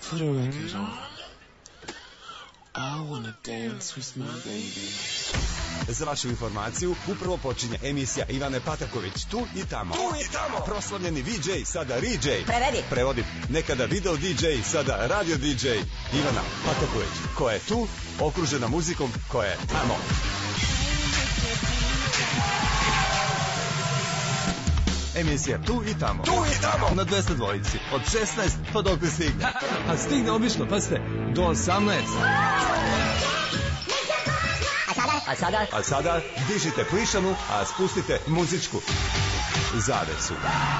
Put a record on. I wanna dance with my baby. Za vašu informaciju, upravo počinje emisija Ivane Pataković, tu i tamo. Proslavljeni VJ, sada RJ. Prevodi. Nekada video DJ, sada radio DJ. Ivana Pataković, koja je tu, okružena muzikom koja je tamo. Emisija Tu i tamo. Na 202 od 16 pa dok ne stigne. A stigne obično, pazite, do 18. A sada dižite plišanu, a spustite muzičku zavesu.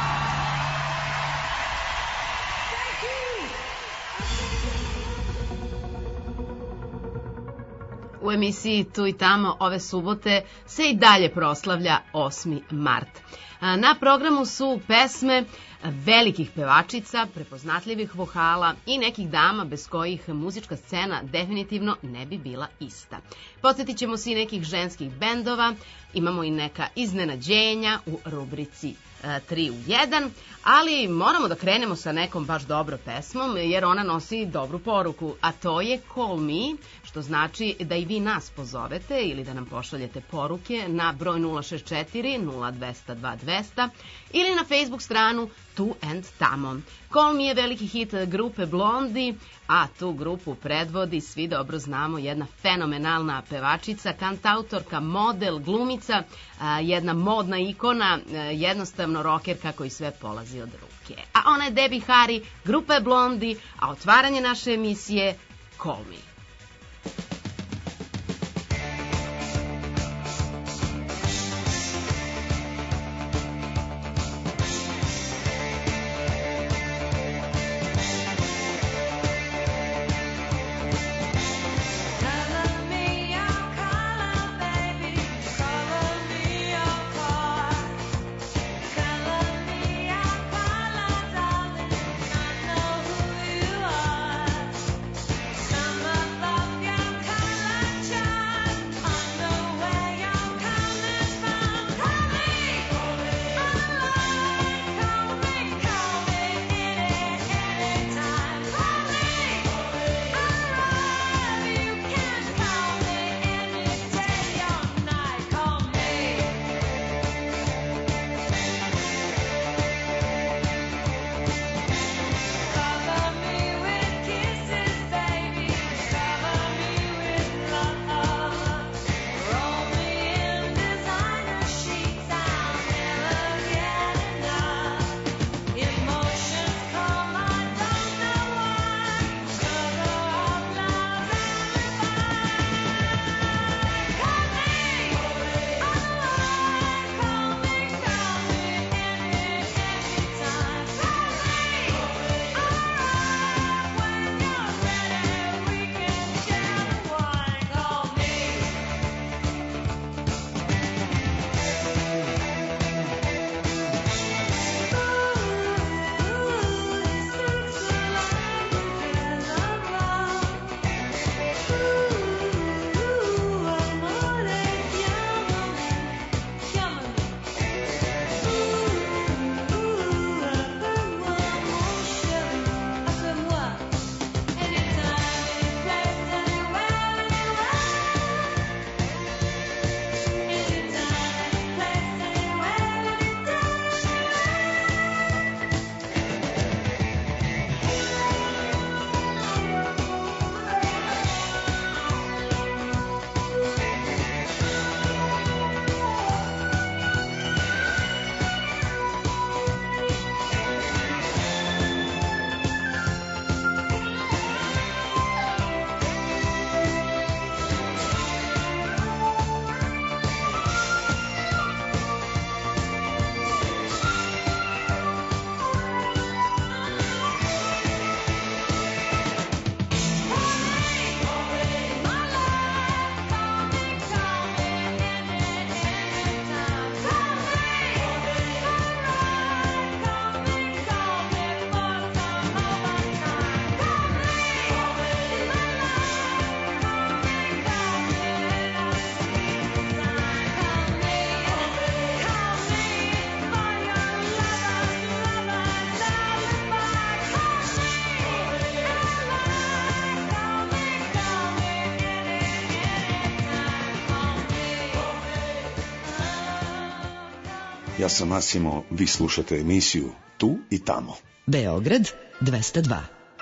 U emisiji Tu i tamo ove subote se i dalje proslavlja 8. mart. Na programu su pesme velikih pevačica, prepoznatljivih vokala i nekih dama bez kojih muzička scena definitivno ne bi bila ista. Podsjetit ćemo se i nekih ženskih bendova, imamo i neka iznenađenja u rubrici 3 u 1, ali moramo da krenemo sa nekom baš dobro pesmom, jer ona nosi dobru poruku, a to je Call Me, što znači da i vi nas pozovete ili da nam pošaljete poruke na broj 064 0200 2200 ili na Facebook stranu Tu and Tamo. Call Me je veliki hit grupe Blondie, a tu grupu predvodi, svi dobro znamo, jedna fenomenalna pevačica, kantautorka, model, glumica, jedna modna ikona, jednostavno rokerka koji sve polazi od ruke. A ona je Debbie Harry, grupa je Blondie, a otvaranje naše emisije Call Me. Summer Ja sam Asimo, vi slušate emisiju Tu i tamo. Beograd 202.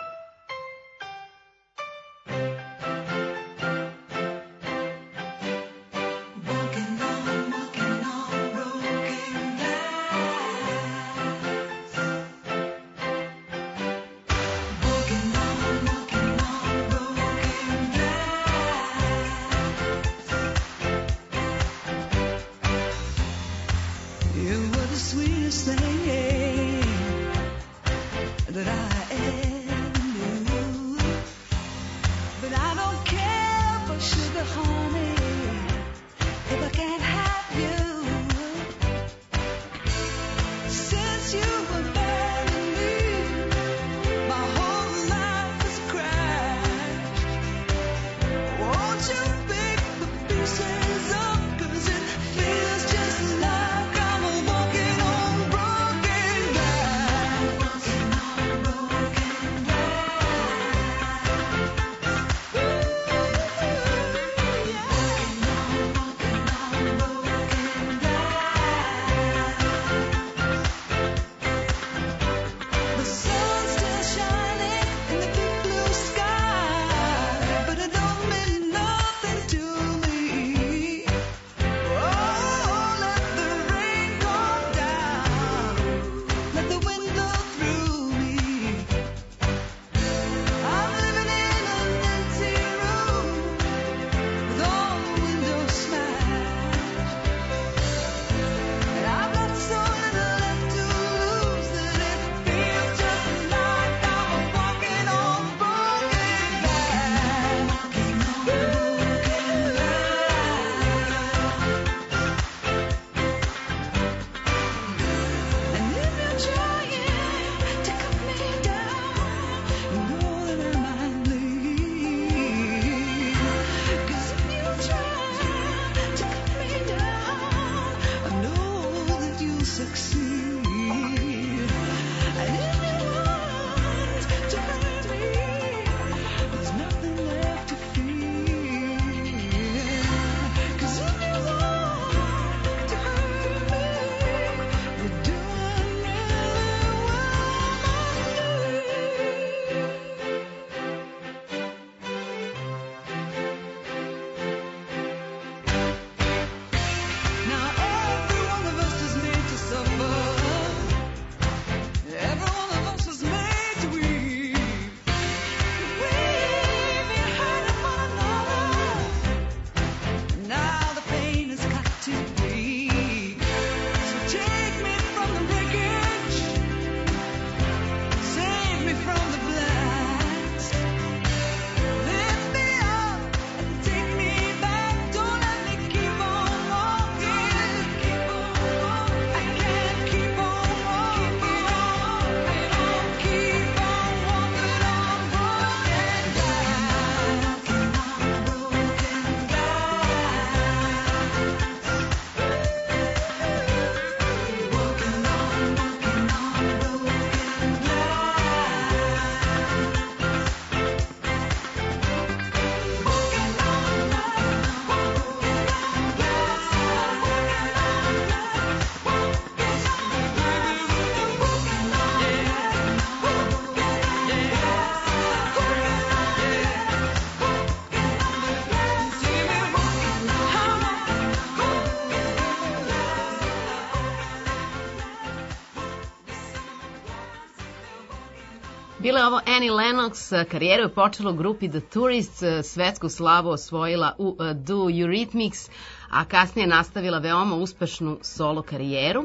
Bila je ovo Annie Lennox, karijeru je počela u grupi The Tourists, svetsku slavu osvojila u Do Eurythmics, a kasnije nastavila veoma uspešnu solo karijeru.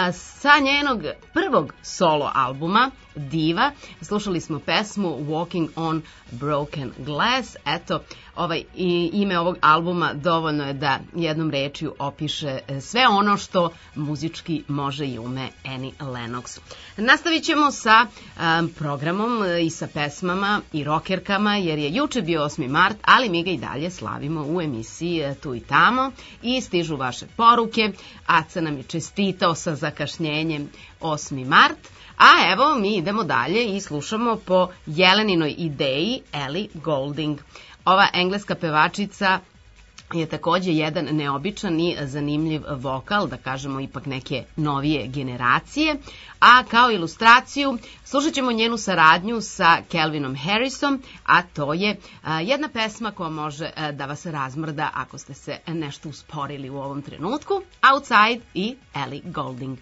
Sa njenog prvog solo albuma, Diva, slušali smo pesmu Walking on Broken Glass. Eto, ime ovog albuma dovoljno je da jednom rečju opiše sve ono što muzički može i ume Annie Lennox. Nastavit ćemo sa programom i sa pesmama i rokerkama, jer je juče bio 8. mart, ali mi ga i dalje slavimo u emisiji Tu i tamo i stižu vaše poruke. Aca nam je čestitao sa zakašnjenjem 8. mart, a evo mi idemo dalje i slušamo po Jeleninoj ideji Ellie Goulding. Ova engleska pevačica je takođe jedan neobičan i zanimljiv vokal, da kažemo ipak neke novije generacije, a kao ilustraciju slušat ćemo njenu saradnju sa Calvinom Harrisom, a to je jedna pesma koja može da vas razmrda ako ste se nešto usporili u ovom trenutku, Outside i Ellie Goulding.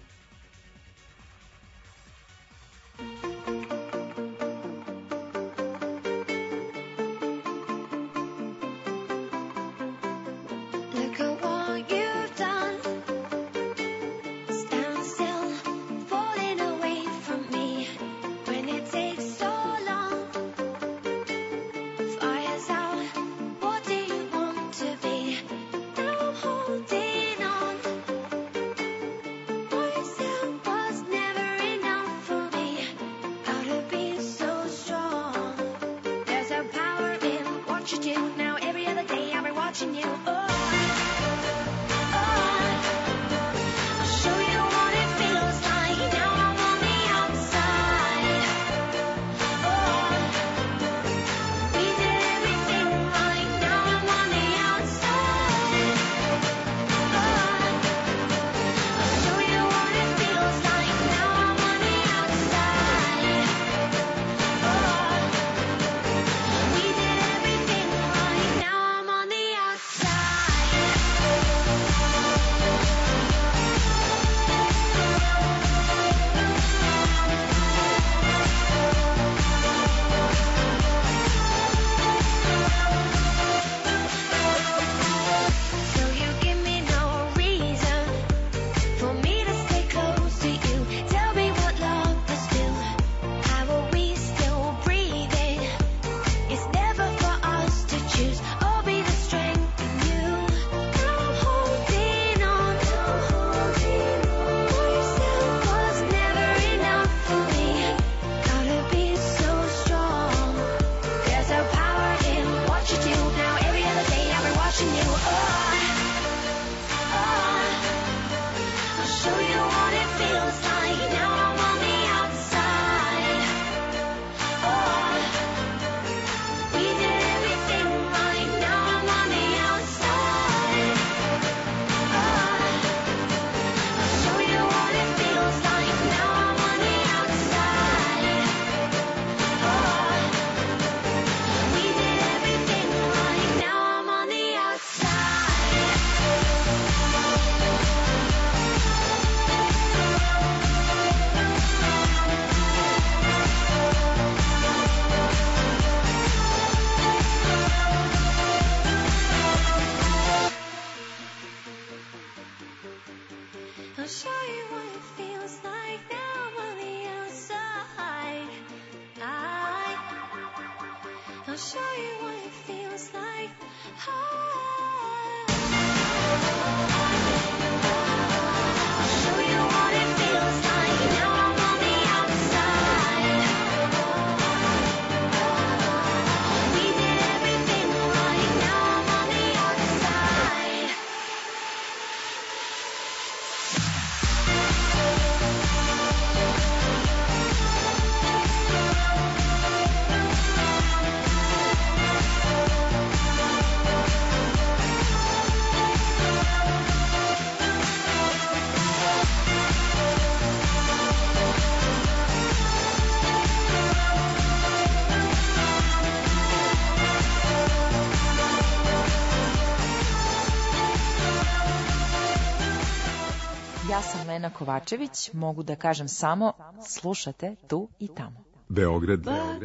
Ja sam Lena Kovačević, mogu da kažem samo slušate tu i tamo. Beograd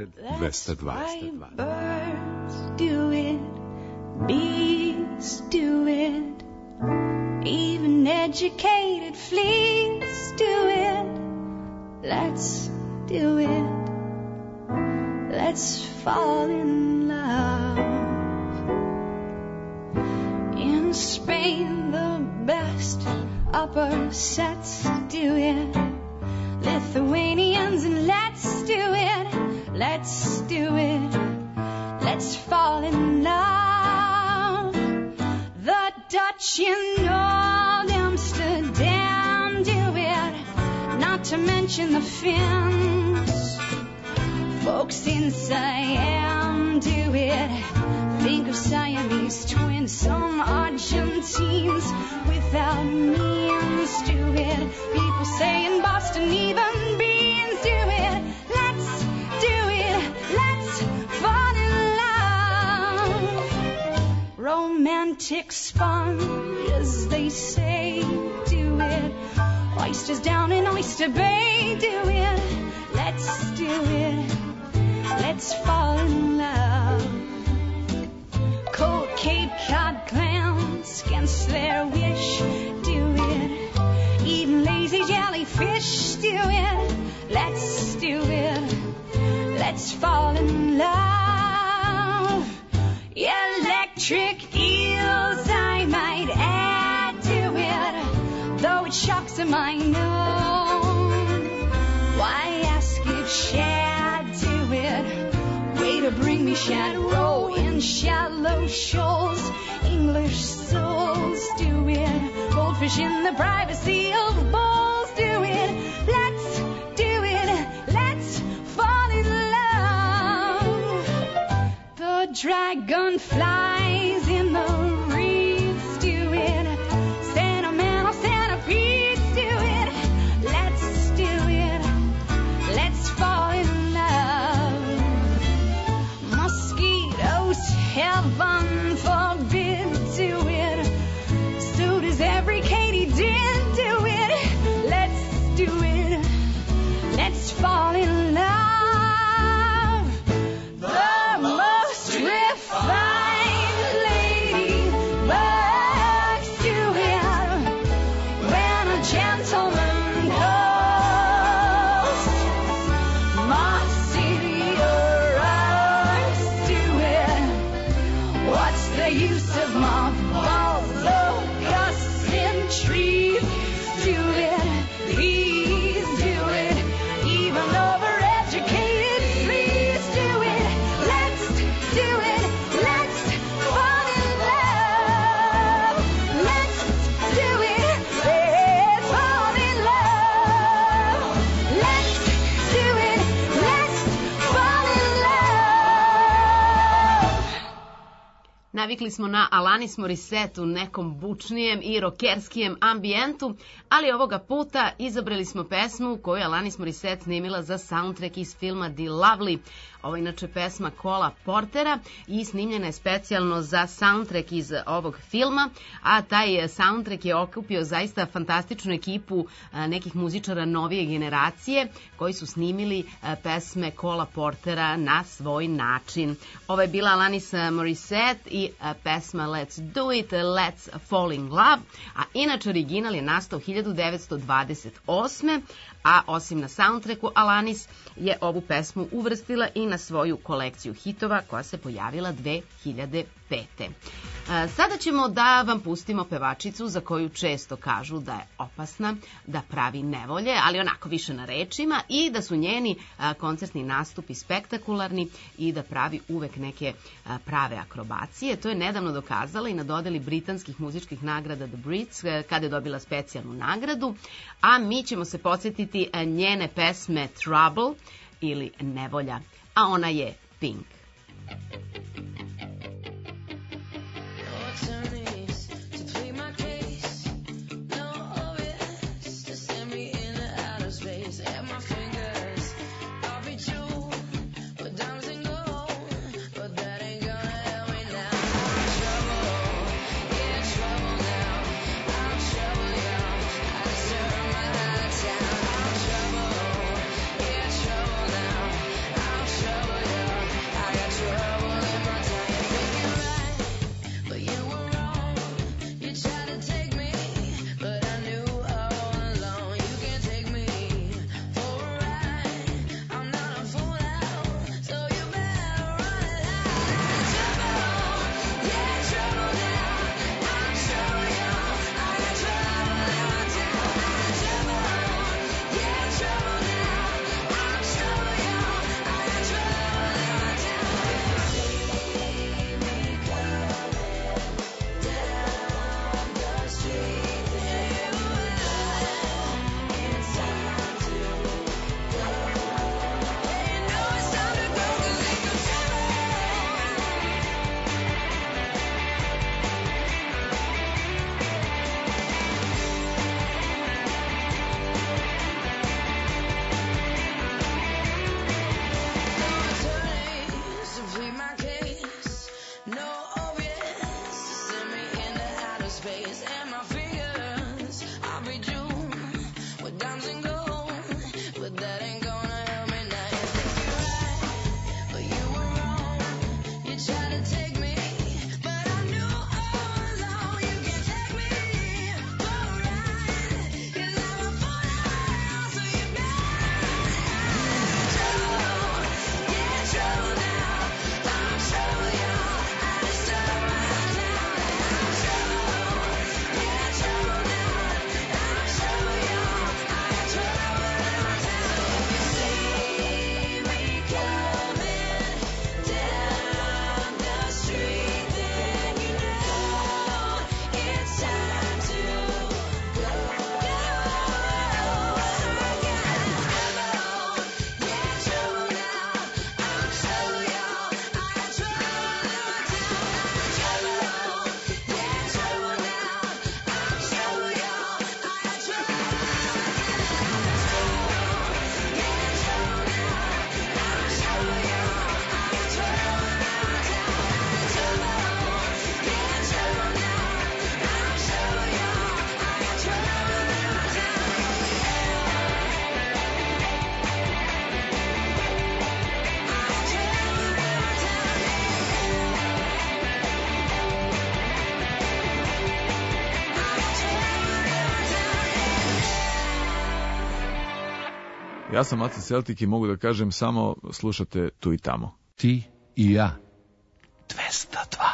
202. Birds do it, bees do it, even educated fleas do it. Let's do it, let's fall in love. In Spain the best upper sets do it, Lithuanians, and let's do it, let's do it, let's fall in love. The Dutch in old Amsterdam do it, not to mention the Finns. Folks in Siam do it, think of Siamese Siamese twins, some Argentines without means do it. People say in Boston even beans do it. Let's do it, let's fall in love. Romantic sponges, they say, do it. Oysters down in Oyster Bay, do it. Let's do it, let's fall in love. Cold Cape Cod clams against their wish, do it. Even lazy jellyfish, do it. Let's do it, let's fall in love. Electric eels, I might add to it, though it shocks them, I know. Why ask if shad do it? Way to bring me shad roe in shallow shoals. English souls do it. Goldfish in the privacy of bowls do it. Let's do it, let's fall in love. The dragonflies in the reeds do it. Sentimental centipedes do it. Let's do it, let's fall in love. Mosquitoes, heaven forbid, do it. So does every katydid, do it. Let's do it, let's fall in love. The most refined ladybugs do it. When a gentleman calls, moths in your eyes do it. What's the use of mothballs, locusts in trees? Do it, please do it. Even overeducated fleas do it. Let's do it, let's fall in love. Let's do it, let's fall in love. Let's do it, let's fall in love. Navikli smo na Alanis Morissette u nekom bučnijem i rokerskijem ambijentu, ali ovoga puta izabrali smo pesmu koju Alanis Morissette snimila za soundtrack iz filma The Lovely. Ovo je inače pesma Cola Portera i snimljena je specijalno za soundtrack iz ovog filma, a taj soundtrack je okupio zaista fantastičnu ekipu nekih muzičara novije generacije koji su snimili pesme Cola Portera na svoj način. Ovo je bila Alanis Morissette i pesma Let's Do It, Let's Fall in Love, a inače original je nastao 1928. A osim na soundtracku, Alanis je ovu pesmu uvrstila i na svoju kolekciju hitova koja se pojavila 2005. Sada ćemo da vam pustimo pevačicu za koju često kažu da je opasna, da pravi nevolje, ali onako više na rečima, i da su njeni koncertni nastupi spektakularni i da pravi uvek neke prave akrobacije. To je nedavno dokazala i na dodeli britanskih muzičkih nagrada The Brits, kada je dobila specijalnu nagradu, a mi ćemo se podsjetiti njene pesme Trouble ili Nevolja, a ona je Pink. I Ja sam Aca Celtic i mogu da kažem samo slušate tu i tamo. Ti i ja. 202.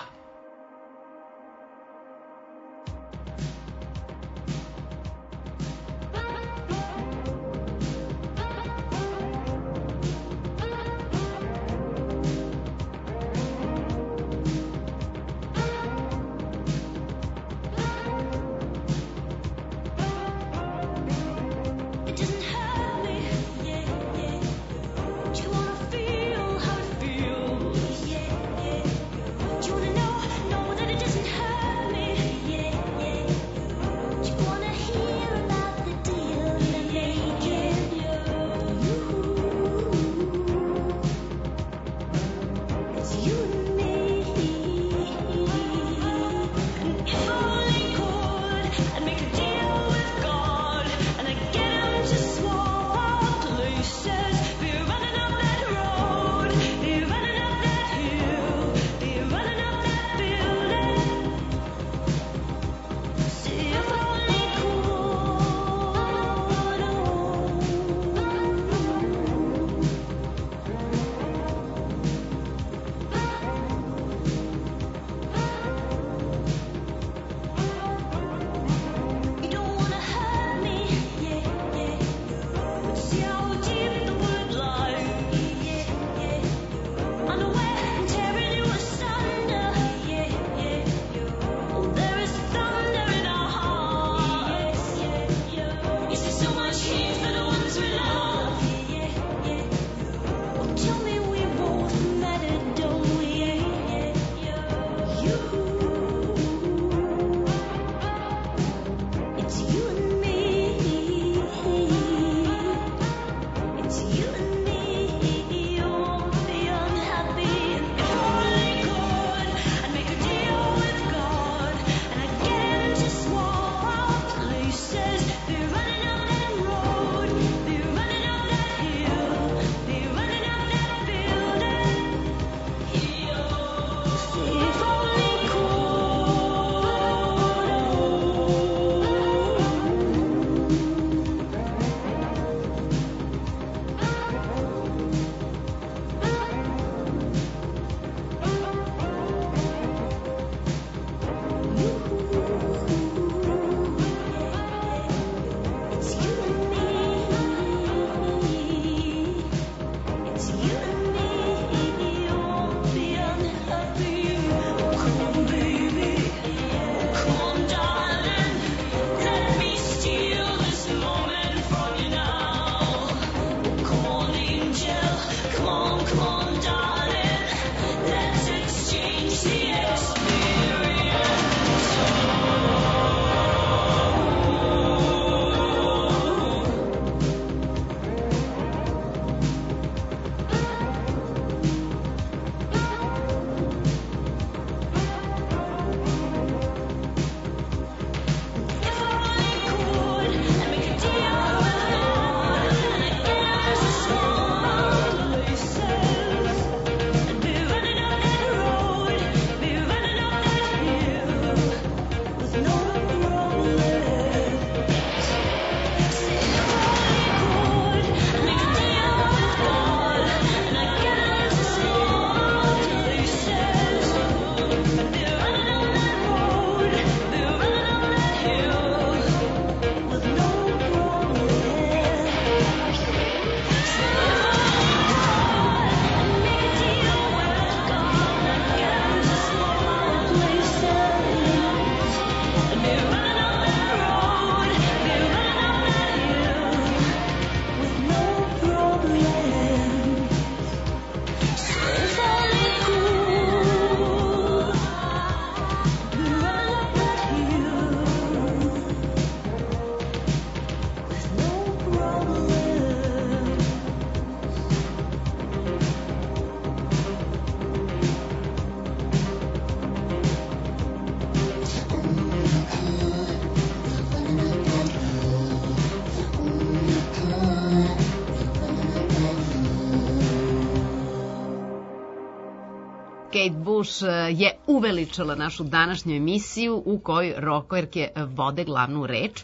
Kate Bush je uveličala našu današnju emisiju u kojoj rokerke vode glavnu reč.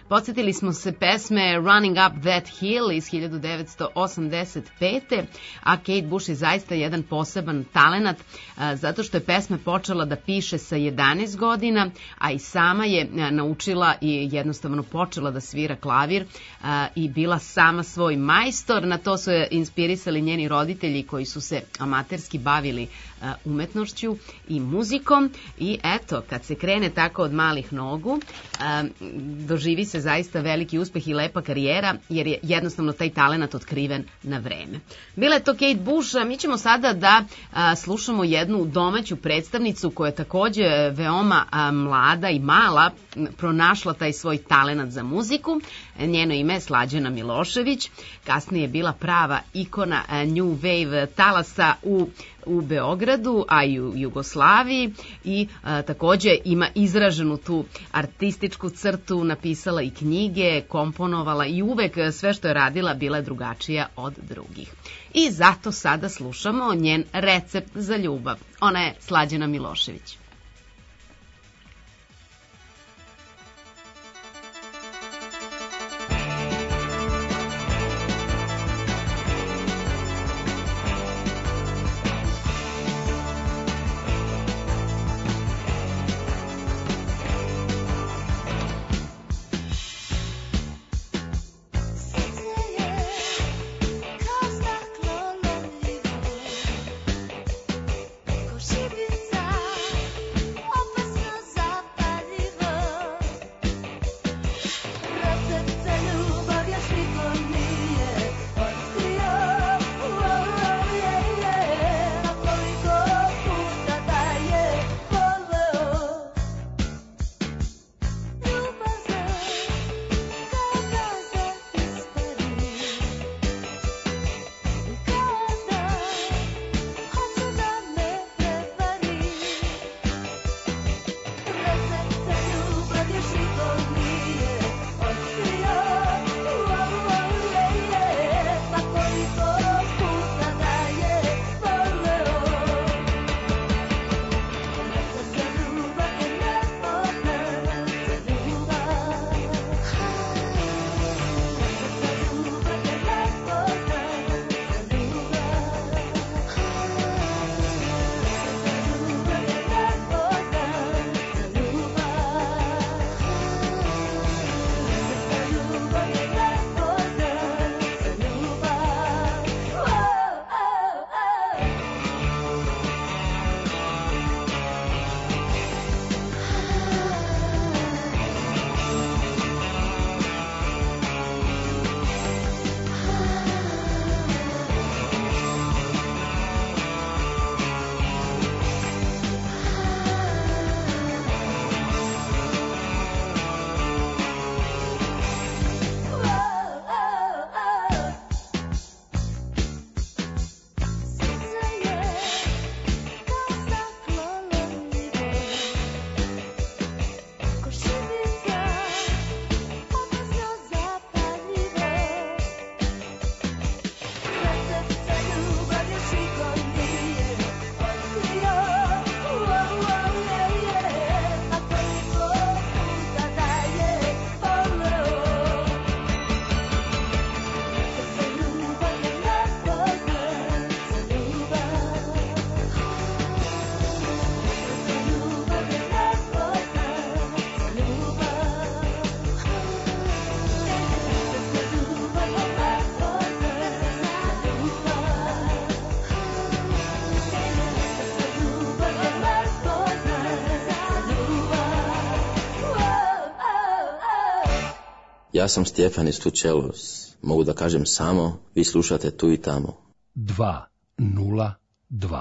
Podsjetili smo se pesme Running Up That Hill iz 1985. A Kate Bush je zaista jedan poseban talenat zato što je pesma počela da piše sa 11 godina, a i sama je naučila i jednostavno počela da svira klavir i bila sama svoj majstor. Na to su je inspirisali njeni roditelji koji su se amaterski bavili umetnošću i muzikom i eto, kad se krene tako od malih nogu, doživi se zaista veliki uspeh i lepa karijera, jer je jednostavno taj talenat otkriven na vreme. Bila je to Kate Bush, a mi ćemo sada da slušamo jednu domaću predstavnicu koja je takođe veoma mlada i mala, pronašla taj svoj talenat za muziku. Njeno ime je Slađana Milošević, kasnije je bila prava ikona New Wave talasa u Beogradu, a i u Jugoslaviji i takođe ima izraženu tu artističku crtu, napisala i knjige, komponovala i uvek sve što je radila bila je drugačija od drugih. I zato sada slušamo njen recept za ljubav. Ona je Slađana Milošević. Ja sam Stjefan iz Tučelos. Mogu da kažem samo, vi slušate tu i tamo. 202.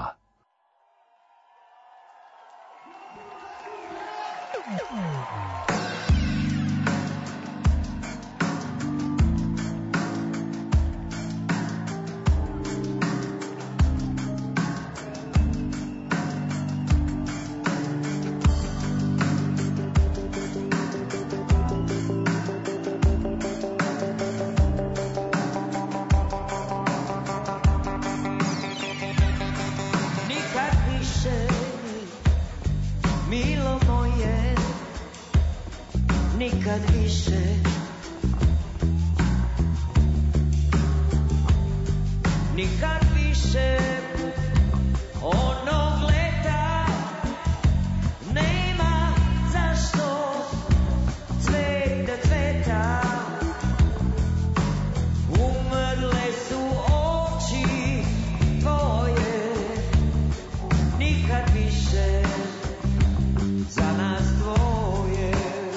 nikad više. Nikad više onog leta nema zašto cvet da cveta. Umrle su oči tvoje, nikad više za nas dvoje.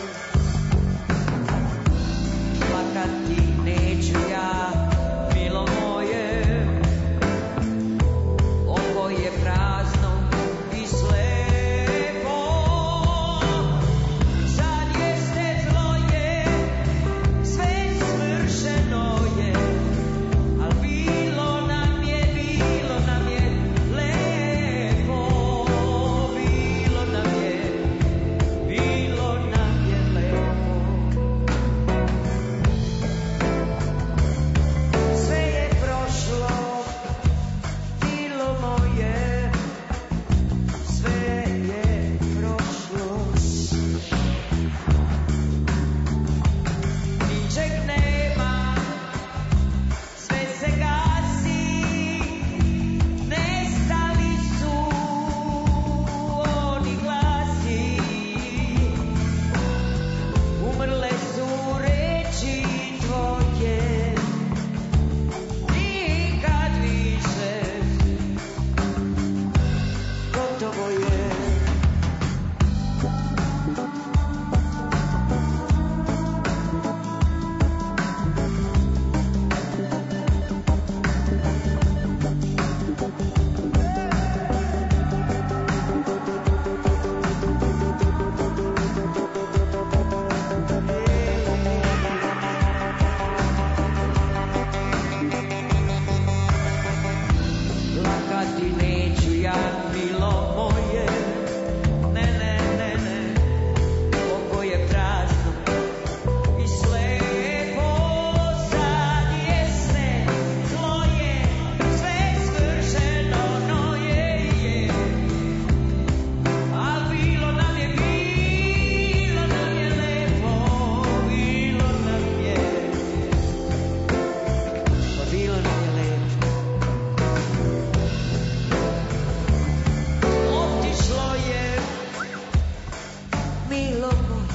Plakati neću ja, milo moje, oko je prazno i slepo. Sad jeste zloje, sve svršeno je, al bilo nam je lepo. Bilo nam je lepo. Sve je prošlo, bilo moje, sve je prošlo. Ničeg nema, sve se gasi, nestali su oni glasi. Umrle su reči tvoje, nikad više, gotovo je. Plakati neću ja, milo moje, ne, oko je prazno i slepo. Sad jeste zloje, sve svršeno, no je, al bilo nam je lepo. Bilo nam je lepo. Otišlo je, milo moj,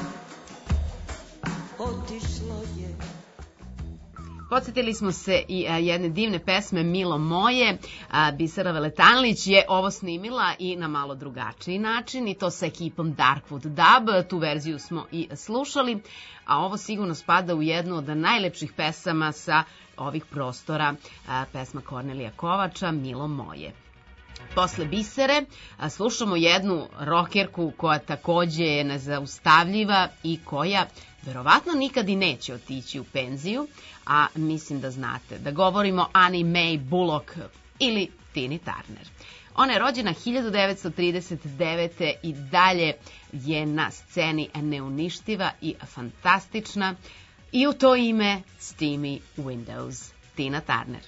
otišlo je. Podsjetili smo se i jedne divne pesme Milo moje. Bisera Veletanlić je ovo snimila i na malo drugačiji način, i to sa ekipom Darkwood Dub. Tu verziju smo i slušali, a ovo sigurno spada u jednu od najlepših pesama sa ovih prostora, pesma Kornelija Kovača, Milo moje. Posle Bisere slušamo jednu rokerku koja takođe je nezaustavljiva i koja verovatno nikad i neće otići u penziju, a mislim da znate da govorimo Annie Mae Bullock ili Tini Turner. Ona je rođena 1939. i dalje je na sceni neuništiva i fantastična, i u to ime Steamy Windows, Tina Turner.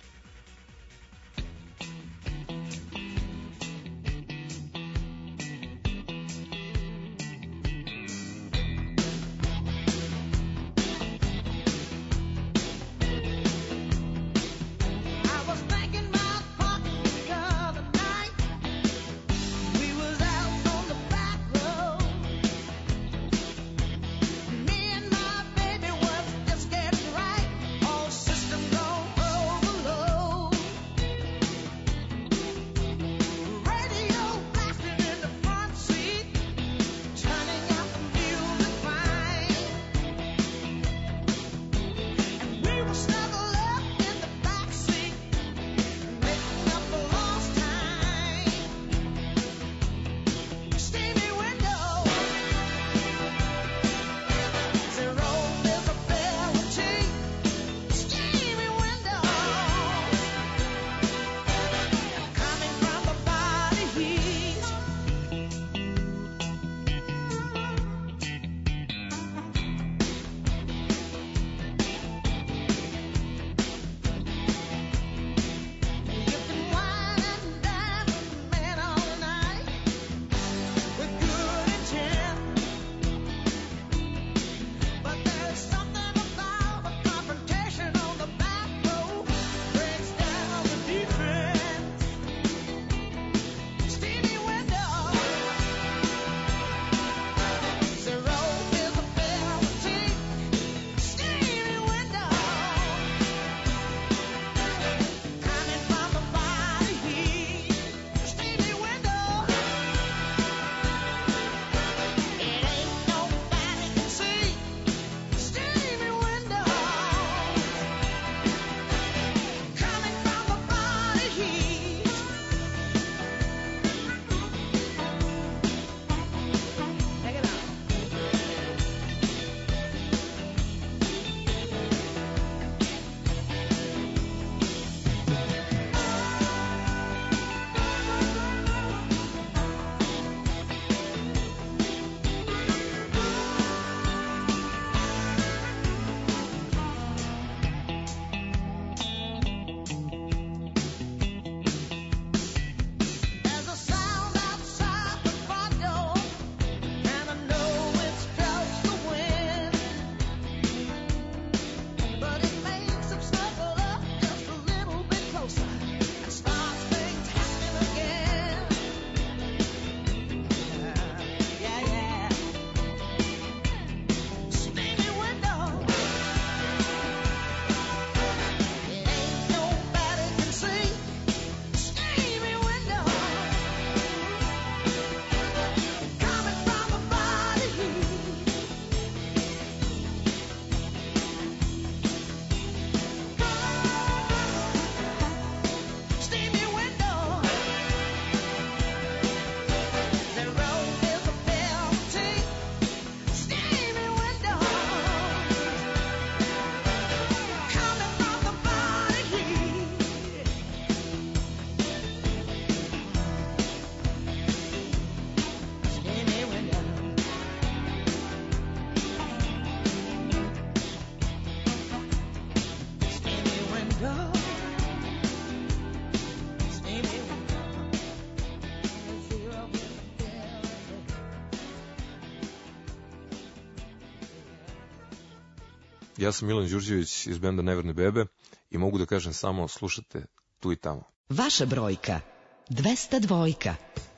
System don't overload. Ja sam Milan Đurđević iz benda Neverne bebe i mogu da kažem samo slušate tu i tamo. Vaša brojka 202.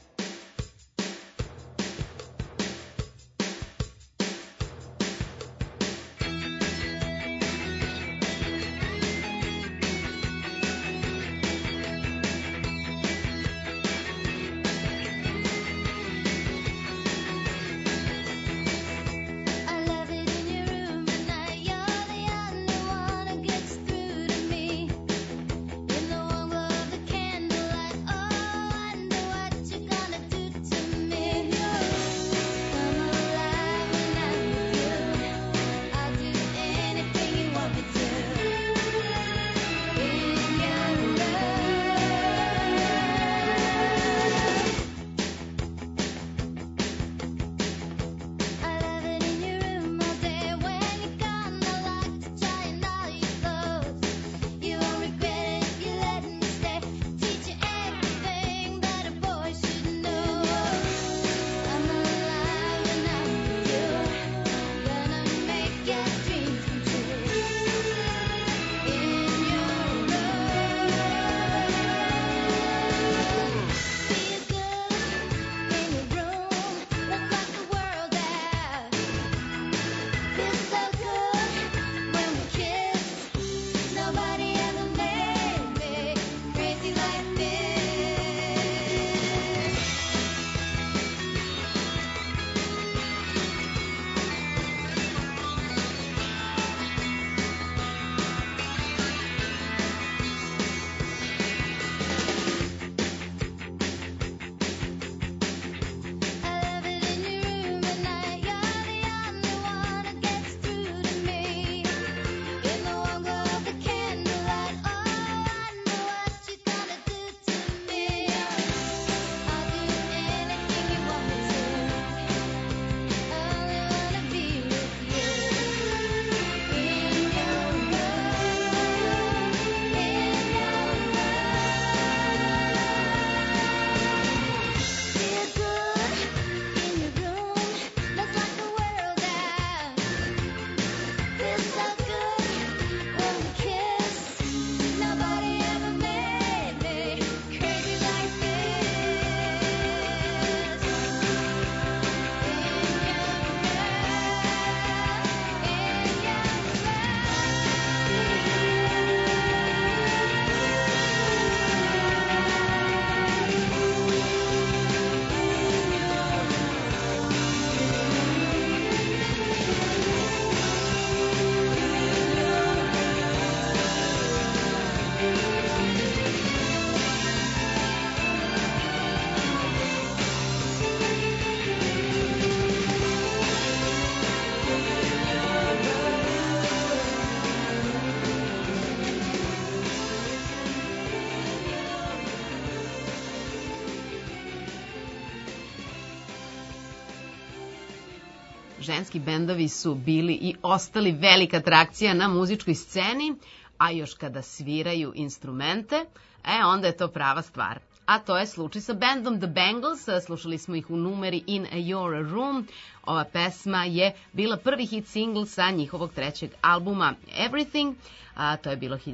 Ženski bendovi su bili i ostali velika atrakcija na muzičkoj sceni, a još kada sviraju instrumente, onda je to prava stvar. A to je slučaj sa bendom The Bangles, slušali smo ih u numeri In Your Room. Ova pesma je bila prvi hit single sa njihovog trećeg albuma Everything, to je bilo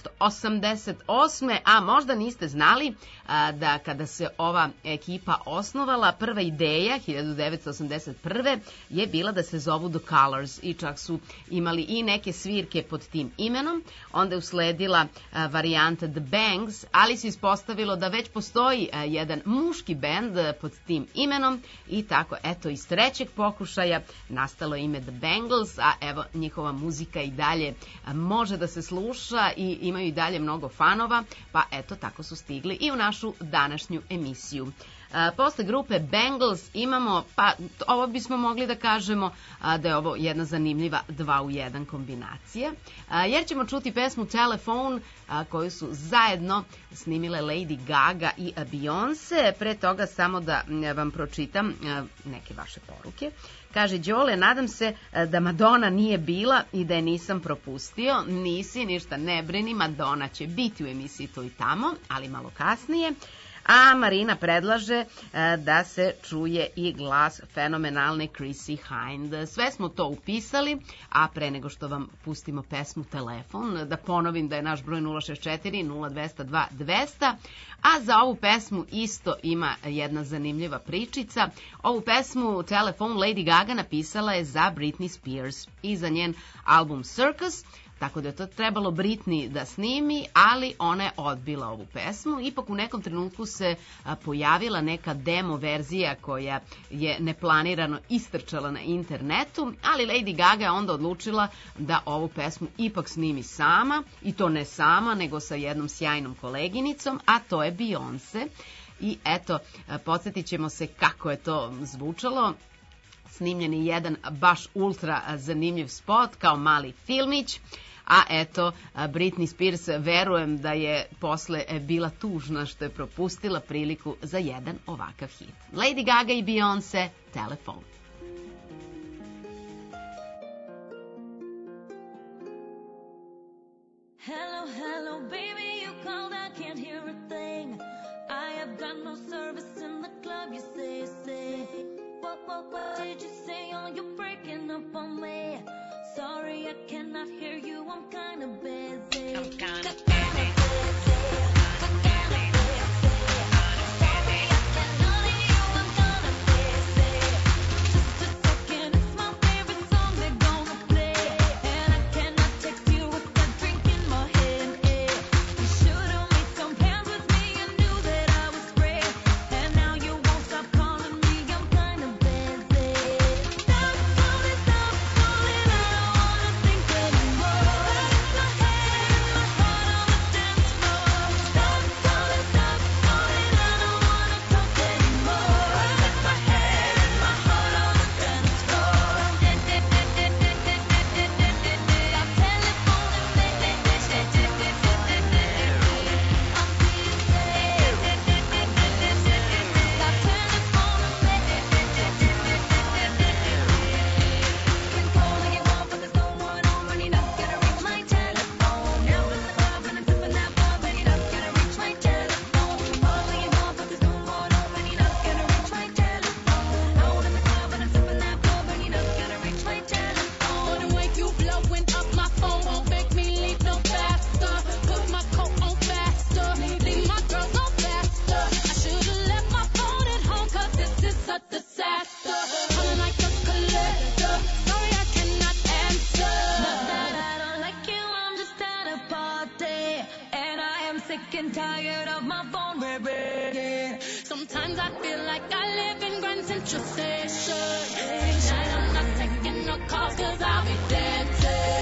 1988. A možda niste znali da kada se ova ekipa osnovala, prva ideja 1981. je bila da se zovu The Colors i čak su imali i neke svirke pod tim imenom. Onda je usledila varijanta The Bangs, ali se ispostavilo da već postoji jedan muški bend pod tim imenom i tako, eto, iz trećeg pokušaja nastalo ime The Bangles, a evo njihova muzika i dalje može da se sluša i imaju i dalje mnogo fanova, pa eto tako su stigli i u našu današnju emisiju. Posle grupe Bangles imamo, pa ovo bismo mogli da kažemo da je ovo jedna zanimljiva 2 u 1 kombinacija, jer ćemo čuti pesmu Telephone koju su zajedno snimile Lady Gaga i Beyoncé. Pre toga samo da vam pročitam neke vaše poruke. Kaže Đole, nadam se da Madonna nije bila i da je nisam propustio. Nisi, ništa ne brini, Madonna će biti u emisiji Tu i tamo, ali malo kasnije. A Marina predlaže da se čuje i glas fenomenalne Chrissy Hind. Sve smo to upisali, a pre nego što vam pustimo pesmu Telefon, da ponovim da je naš broj 064 0202 200, a za ovu pesmu isto ima jedna zanimljiva pričica. Ovu pesmu Telefon Lady Gaga napisala je za Britney Spears i za njen album Circus, tako da je to trebalo Britney da snimi, ali ona je odbila ovu pesmu. Ipak u nekom trenutku se pojavila neka demo verzija koja je neplanirano istrčala na internetu, ali Lady Gaga je onda odlučila da ovu pesmu ipak snimi sama, i to ne sama, nego sa jednom sjajnom koleginicom, a to je Beyoncé. I eto, podsjetit ćemo se kako je to zvučalo. Snimljen je jedan baš ultra zanimljiv spot kao mali filmić, a eto, Britney Spears verujem da je posle bila tužna što je propustila priliku za jedan ovakav hit. Lady Gaga i Beyoncé, Telefon. Hello, hello, baby, you called, I can't hear a thing. I have got no service in the club, you say. What did you say? Oh, you're breaking up on me. Sorry, I cannot hear you, I'm kinda busy. sick and tired of my phone ringing. Sometimes I feel like I live in Grand Central Station. Tonight I'm not taking no calls 'cause I'll be dancing.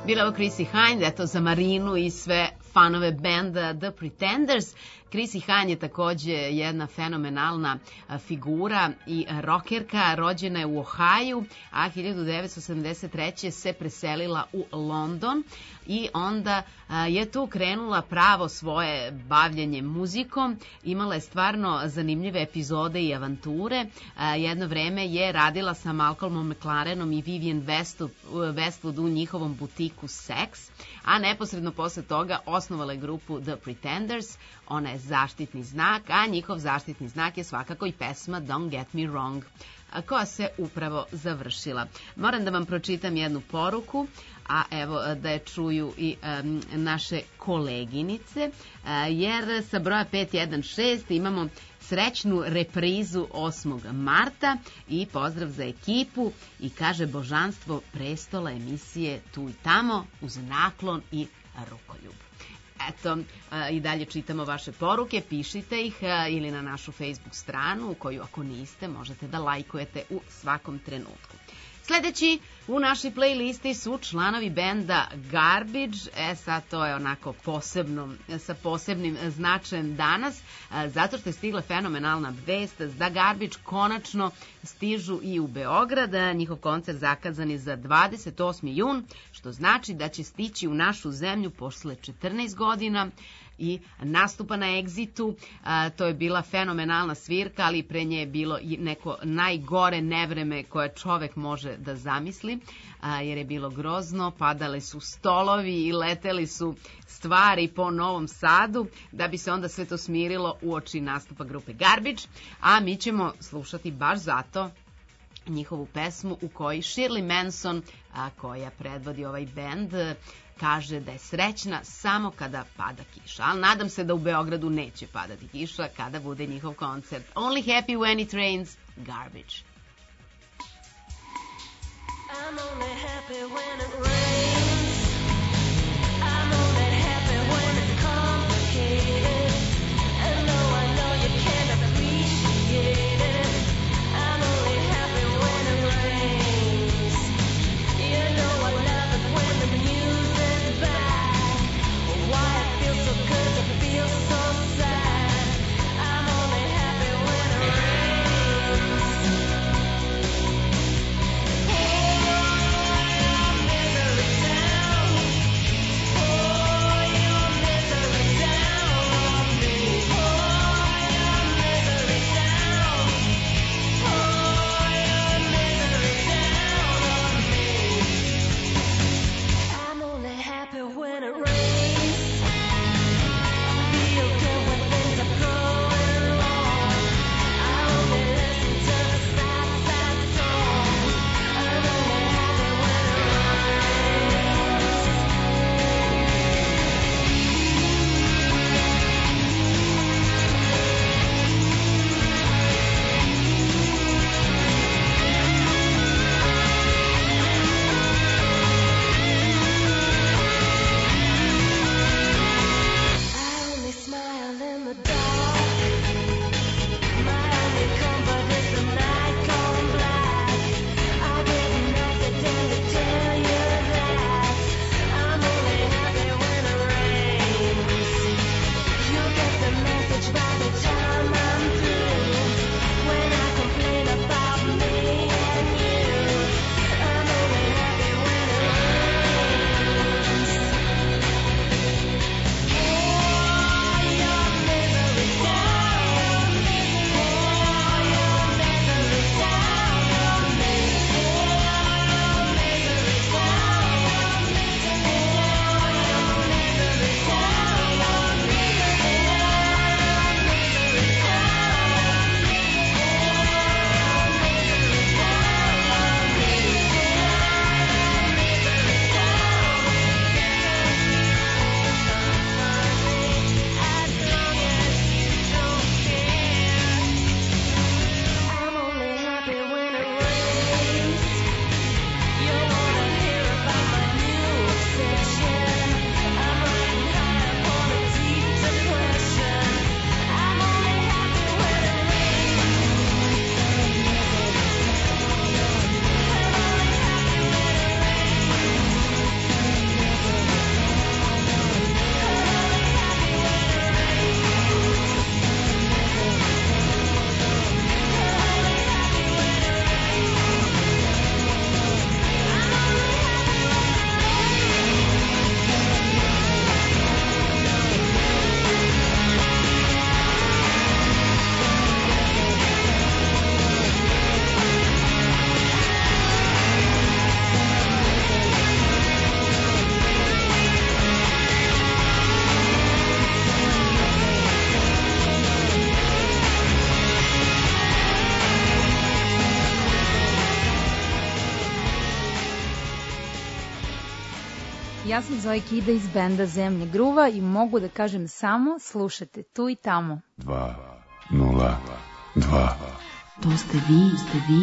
Bila je ovo Chrissie Hynde, eto za Marinu i sve fanove benda The Pretenders. Chrissie Hynde je takođe jedna fenomenalna figura i rokerka, rođena je u Ohaju, a 1973. se preselila u London i onda je tu krenula pravo svoje bavljenje muzikom. Imala je stvarno zanimljive epizode i avanture. Jedno vreme je radila sa Malcolmom McLarenom i Vivienne Westwood u njihovom butiku Sex, a neposredno posle toga osnovala je grupu The Pretenders. Ona je zaštitni znak, a njihov zaštitni znak je svakako i pesma Don't Get Me Wrong, koja se upravo završila. Moram da vam pročitam jednu poruku, a evo da je čuju i naše koleginice, jer sa broja 516 imamo srećnu reprizu 8. marta i pozdrav za ekipu i kaže božanstvo prestola emisije Tu i tamo uz naklon i rukoljub. Eto, i dalje čitamo vaše poruke, pišite ih ili na našu Facebook stranu, koju ako niste možete da lajkujete u svakom trenutku. Sledeći u našoj playlisti su članovi benda Garbage. Sad to je onako posebno, sa posebnim značajem danas, zato što je stigla fenomenalna vest da Garbage konačno stižu i u Beograd. Njihov koncert zakazan je za 28. jun, što znači da će stići u našu zemlju posle 14 godina i nastupa na Exitu. To je bila fenomenalna svirka, ali pre nje je bilo i neko najgore nevreme koje čovek može da zamisli, jer je bilo grozno, padale su stolovi i leteli su stvari po Novom Sadu, da bi se onda sve to smirilo uoči nastupa grupe Garbage, a mi ćemo slušati baš zato njihovu pesmu u kojoj Shirley Manson, koja predvodi ovaj bend, kaže da je srećna samo kada pada kiša. Ali nadam se da u Beogradu neće padati kiša kada bude njihov koncert. Only happy when it rains, Garbage. I'm only happy when it rains. I'm only happy when it's complicated. And though I know you can't appreciate it, I'm only happy when it rains. You know I love it when the music's back. Why it feels so good to feel so sad. I'm only happy when it rains. Oh, I'm miserable. Ja sam Zoe Kida iz benda Zemlje gruva i mogu da kažem samo slušate tu i tamo. 2, 0, 2. To ste vi, ste vi.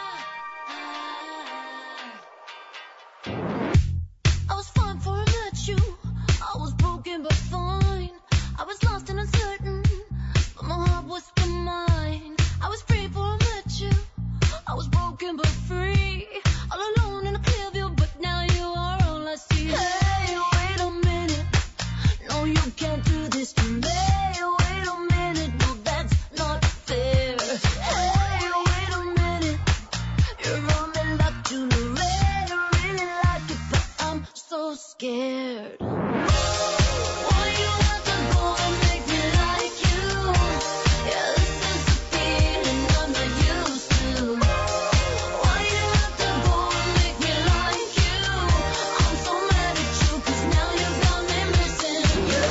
I was fine before I met you. I was broken but fine. I was lost and uncertain, but my heart was still mine. I was free before I met you. I was broken but free. All alone in a clear view, but now you are all I see. Hey, wait a minute. No, you can't do this to me. Wait a minute. No, that's not fair. Hey, wait a minute. You're on me like to the red. I really like it, but I'm so scared. Why you have to go and make me like you? Yeah, this is a feeling I'm not used to. Why you have to go and make me like you? I'm so mad at you, 'cause now you got me missing you.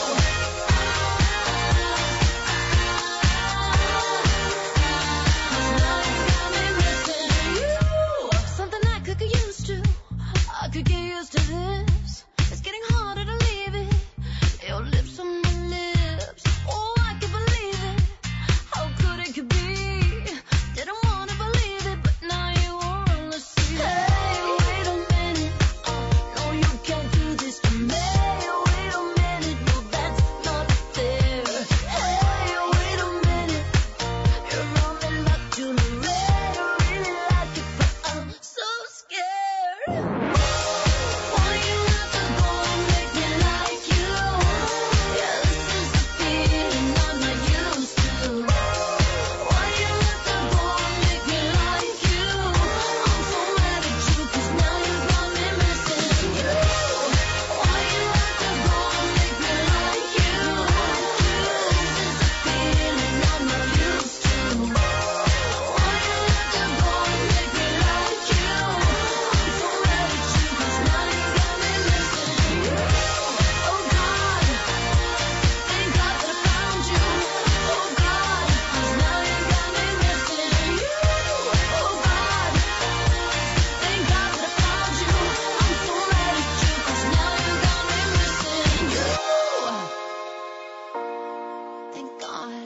'Cause now you got me missing you. Something I could get used to. I could get used to this. It's getting harder to leave it. Your lips on my lips. Oh, I can't believe it. How good it could be. Didn't wanna believe it, but now you are all I see. Hey, wait a minute. No, you can't do this to me. Wait a minute. No, that's not fair. Hey, wait a minute. You're on me like to the red. I really like it, but I'm so scared. Why you have to go and make me like you? Yeah, this is a feeling I'm not used to. Why you have to go and make me like you? I'm so mad at you, 'cause now you got me missing you. Why you have to go and make me like you? This is a feeling I'm not used to. Why you have to go and make me like you? I'm so mad at you, 'cause now you got me missing you. Oh God, thank God that I found you. Oh God, 'cause now you got me missing you. Oh God, thank God that I found you. I'm so mad at you, 'cause now you got me missing you. Thank God.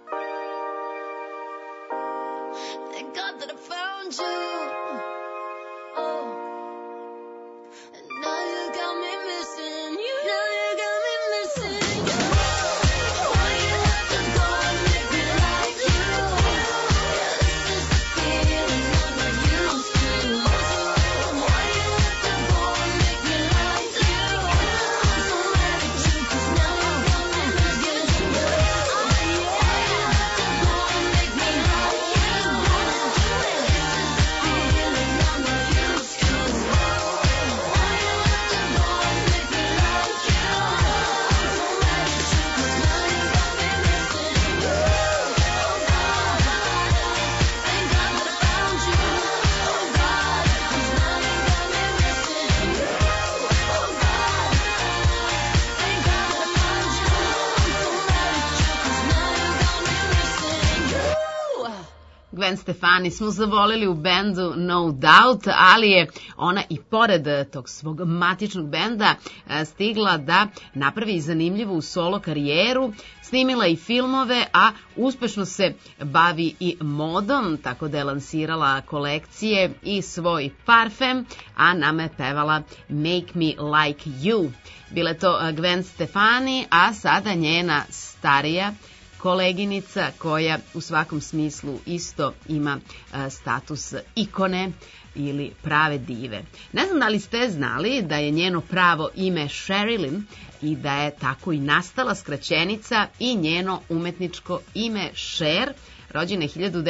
Thank God that I found you. Oh. And now you got me missing you. Now you got me missing you. Why you have to go and make me like you? Yeah, this is a feeling I'm not used to. Why you have to go and make me like you? I'm so mad at you, 'cause now you got me missing you. Why you have to go and make me like you? This is a feeling I'm not used to. Why you have to go and make me like you? I'm so mad at you, 'cause now you got me missing you. Oh God, thank God that I found you. Oh God, 'cause now you got me missing you. Oh God, thank God that I found you. I'm so mad at you, 'cause now you got me missing you. Gwen Stefani smo zavoleli u bendu No Doubt, ali je ona i pored tog svog matičnog benda stigla da napravi i zanimljivu solo karijeru, snimila i filmove, a uspešno se bavi i modom, tako da je lansirala kolekcije i svoj parfem, a nama je pevala Make Me Like You. Bila je to Gwen Stefani, a sada njena starija koleginica koja u svakom smislu isto ima status ikone ili prave dive. Ne znam da li ste znali da je njeno pravo ime Sherilyn i da je tako i nastala skraćenica i njeno umetničko ime Cher, rođena je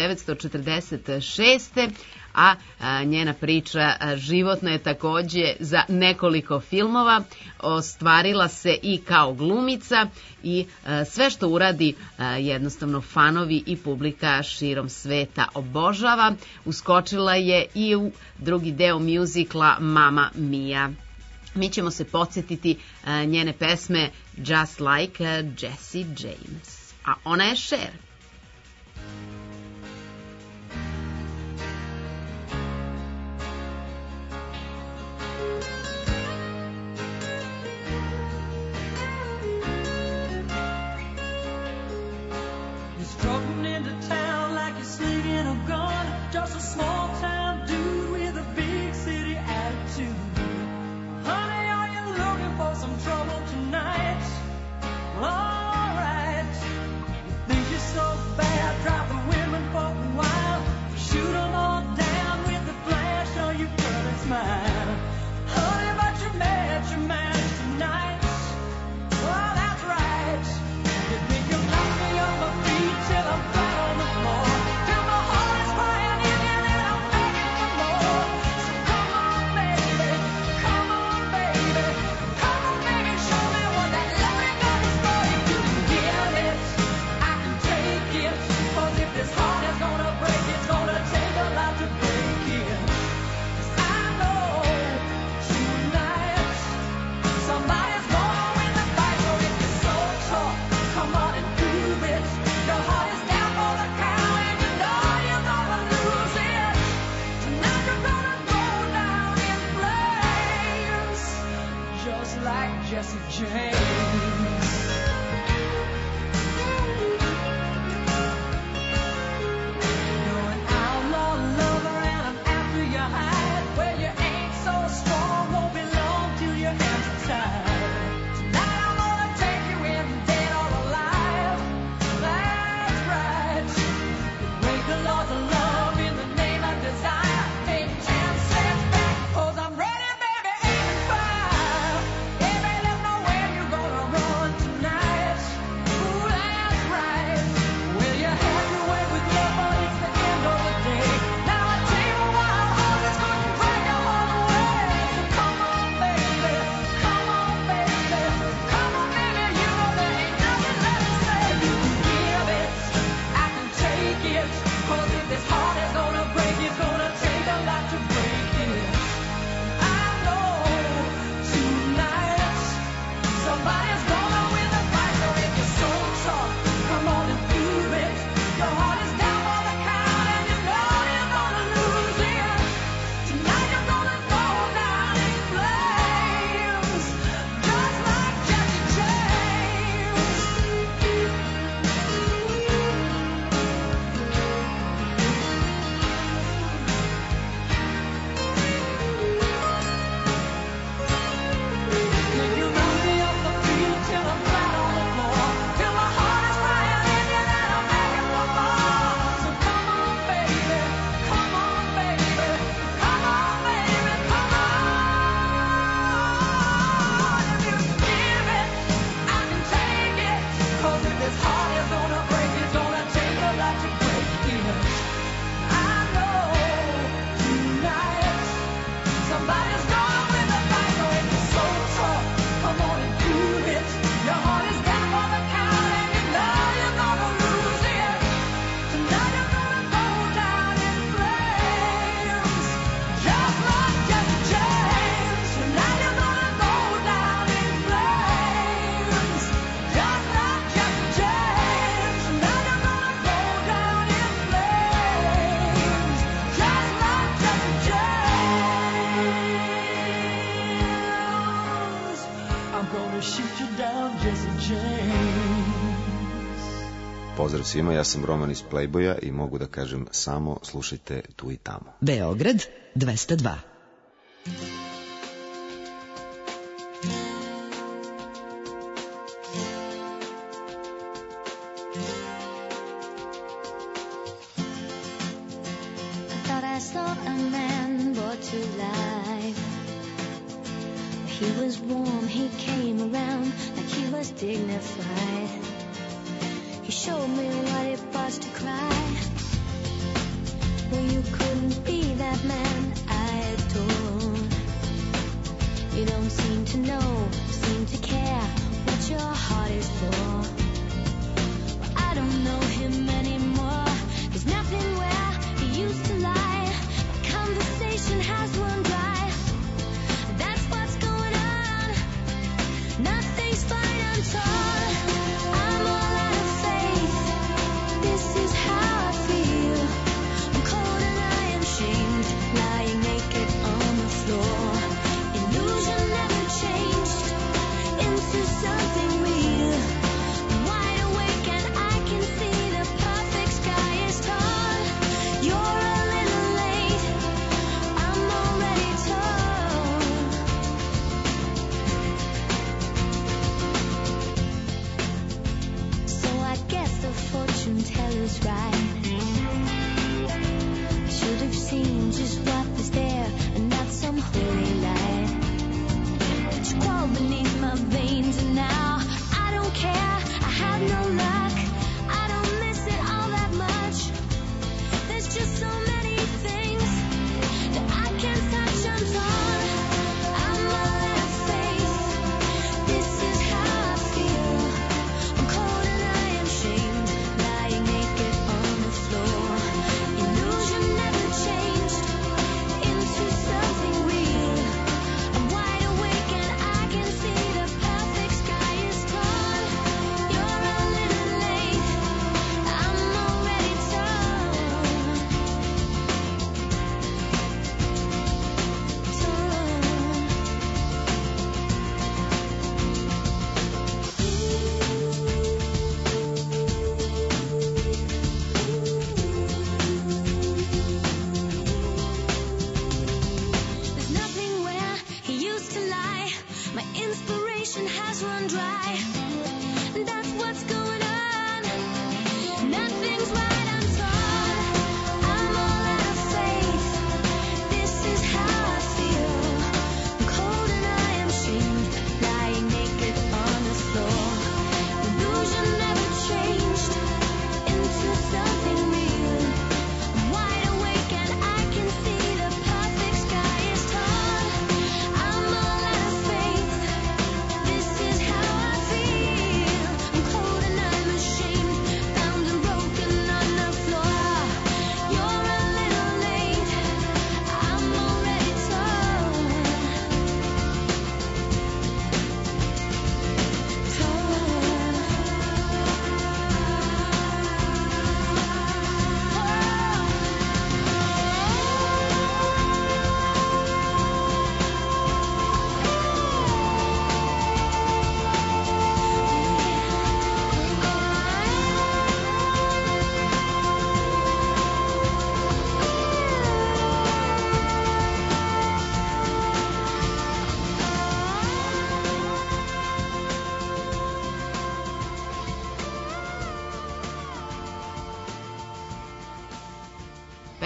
1946. A njena priča životna je takođe za nekoliko filmova, ostvarila se i kao glumica i sve što uradi jednostavno fanovi i publika širom sveta obožava. Uskočila je i u drugi deo mjuzikla Mamma Mia. Mi ćemo se podsjetiti njene pesme Just Like Jessie James, a ona je Cher. mine. Honey, but you met your man tonight. Well, that's right. You think you knock me off my feet till I'm flat on the floor. Till my heart is crying in and then I'm begging for more. So come on, baby. Come on, baby. Come on, baby. Show me what that loving gun is for. If you can give it, I can take it. 'Cause if this heart is gonna break, it's gonna take a lot to break it. 'Cause I know tonight somebody's gonna win the fight. So if you're so tough, come on and prove it. Your heart is down for the count and you know you're gonna lose it. Tonight you're gonna go down in flames, just like Jesse James. You're an outlaw lover and I'm after your hide. Well, you ain't so strong, won't be long till your hands are tied. Tonight I'm gonna take you in, dead or alive. That's right. Break the laws of love in the name of desire. Take 10 steps back, 'cause I'm ready, baby, aim and fire. Baby, there's nowhere you're gonna run tonight. Ooh, that's right. Well, you had your way with love, but it's the end of the day. Now I tell you wild horses couldn't drag you all the way. So come on, baby. Come on, baby. Come on, baby. You know there ain't nothing left to say. You can give it, I can take it. 'Cause if this heart is gonna break, it's gonna take a lot to break it. I know tonight somebody's gonna win the fight. So if you're so tough, come on and prove it. Your heart is down for the count and you know you're gonna lose it. Tonight you're gonna go down in flames, just like Jesse James. Can you run me off the field till I'm flat on the floor? Till my heart is crying in you and I'm begging for more. So come on, baby. Come on, baby. Come on, baby. Come on. If you give it, I can take it. 'Cause if this heart is gonna break, it's gonna take a lot to break it. I know tonight somebody's gonna win the fight. So if you're so tough, come on and prove it. Your heart is down for the count and you know you're gonna lose it. Tonight you're gonna go down in flames, just like Jesse James. Tonight you're gonna go down in flames, just like Jesse James. Tonight you're gonna go down in flames, just like Jesse James. I'm gonna shoot you down, Jesse James. Pozdrav svima, ja sam Roman iz Playboya i mogu da kažem samo slušajte tu i tamo. Beograd 202. I thought I saw a man brought to life. He was warm, he came around like he was dignified. He showed me what it was to cry. Well, you couldn't be that man I adore. You don't seem to know, seem to care what your heart is for. Well, I don't know him anymore. There's nothing where he used to lie. My conversation has run dry. That's what's going on. Nothing's fine, I'm torn. I'm all out of faith. This is how I feel. I'm cold and I am shamed, lying naked on the floor. Illusion never changed into something real. I'm wide awake and I can see the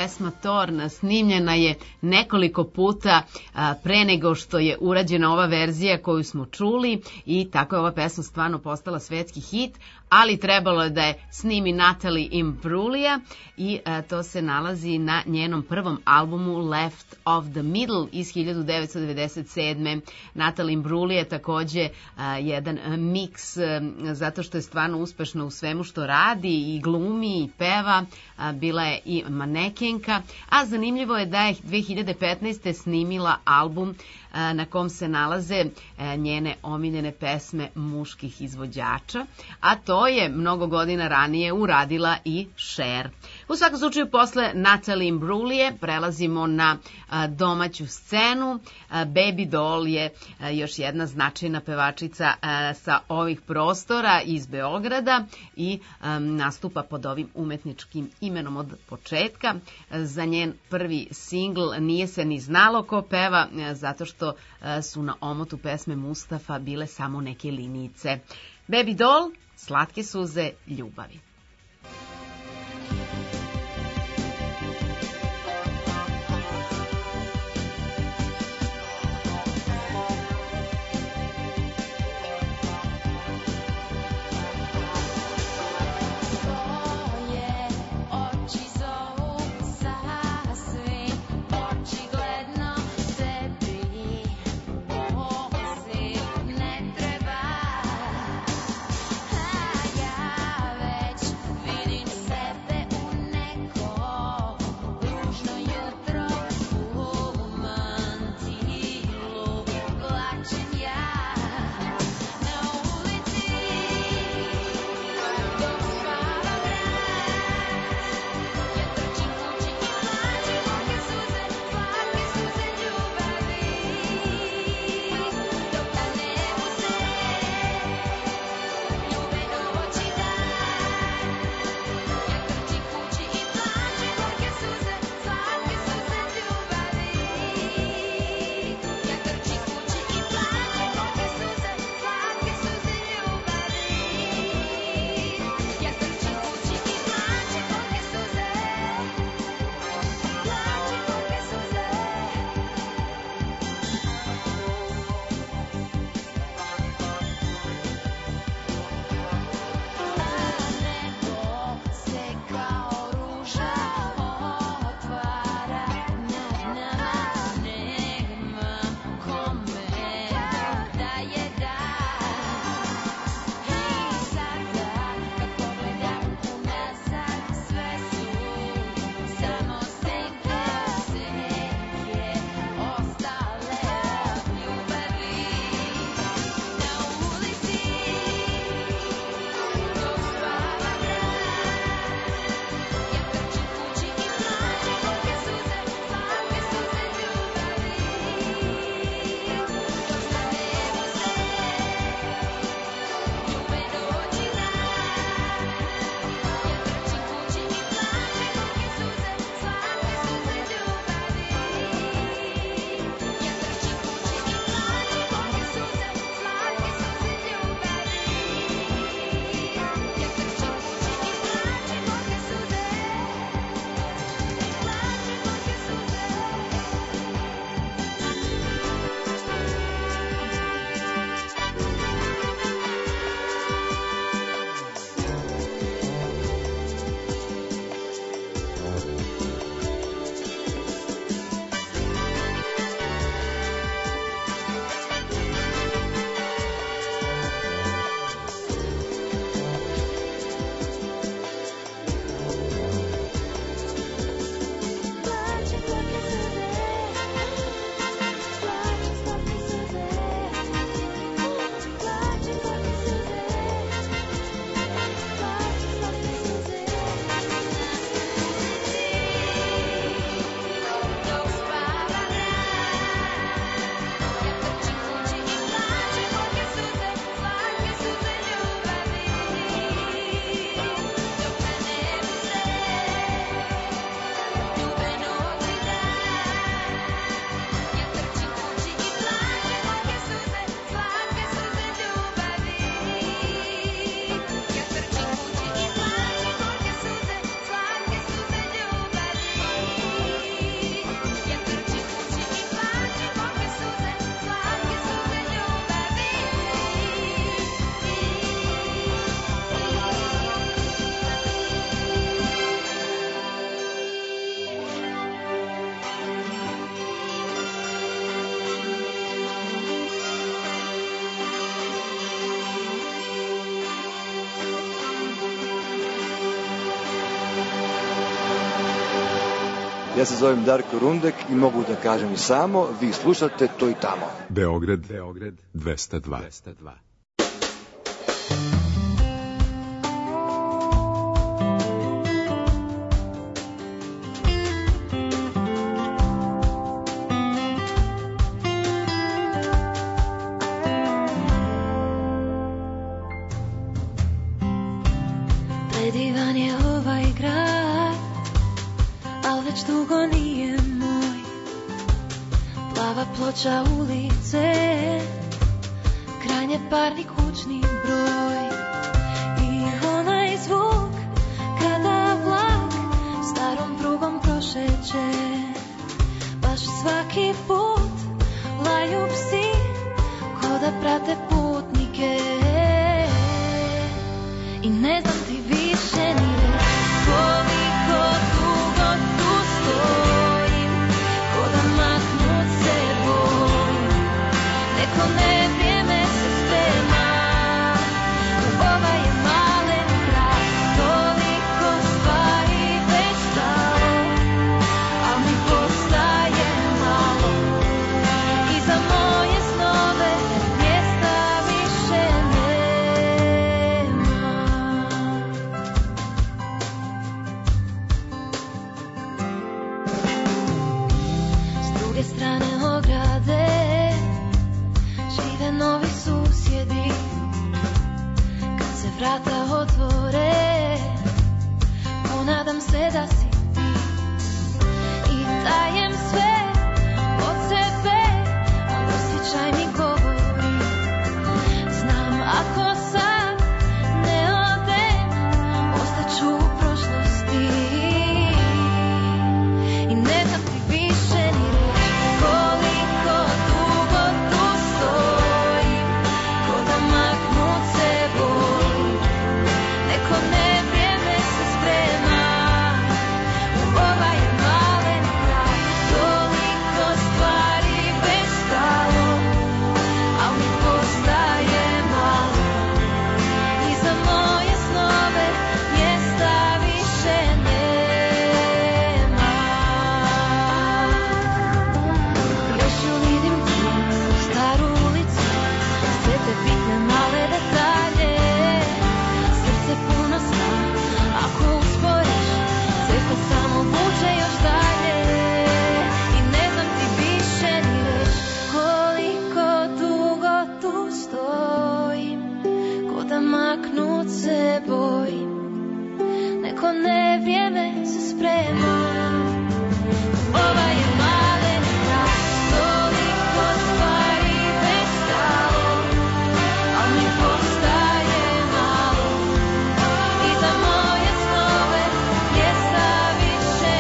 pesma Torn snimljena je nekoliko puta pre nego što je urađena ova verzija koju smo čuli i tako je ova pesma stvarno postala svetski hit, ali trebalo je da je snimi Natalie Imbruglia i to se nalazi na njenom prvom albumu Left of the Middle iz 1997. Natalie Imbruglia je takođe jedan miks zato što je stvarno uspešna u svemu što radi i glumi i peva, bila je i manekenka, a zanimljivo je da je 2015. snimila album na kom se nalaze njene omiljene pesme muških izvođača, a to je mnogo godina ranije uradila i Cher. U svakom slučaju, posle Natalie Imbruglia prelazimo na domaću scenu. Baby Doll je još jedna značajna pevačica sa ovih prostora iz Beograda i nastupa pod ovim umetničkim imenom od početka. Za njen prvi singl Nije se ni znalo ko peva, zato što su na omotu pesme Mustafa bile samo neke linijice. Baby Doll, Slatke suze ljubavi. Već Ja se zovem Darko Rundek i mogu da kažem i samo, vi slušate to i tamo. Beograd 202. Predivan je ovaj grad, al već dugo nije moj. Plava ploča ulice, krajnje parni kućni broj. I onaj zvuk kada vlak starom prugom prošeće, baš svaki put laju psi ko da prate putnike. I ne znam ti više ni reći koliko dugo tu stojim, ko da maknut se bojim. Neko nevrijeme se sprema u ovaj je malen kraj. Toliko stvari već stalo, al mi postaje malo. I za moje snove mjesta više nema. S druge strane ograde žive novi susjedi. Kad se vrata otvore, ponadam se da si ti. I dajem sve od sebe, al osjećaj mi govori. Znam ako sad ne odem, ostaću u prošlosti. I ne znam ti više ni reći koliko dugo tu stojim, ko da maknut se bojim. Neko nevrijeme se sprema u ovaj je malen kraj. Toliko stvari već stalo, al mi postaje malo. I za moje snove mjesta više nema. Još ju vidim tu, staru ulicu, sve te bitne male detalje. Srce puno sna, ako usporiš, sve te samo vuče još dalje. I ne znam ti više ni reći koliko dugo tu stojim, ko da maknut se bojim. Neko nevrijeme se sprema, ovaj je malen kraj. Toliko stvari već stalo, al mi postaje malo. I za moje snove mjesta više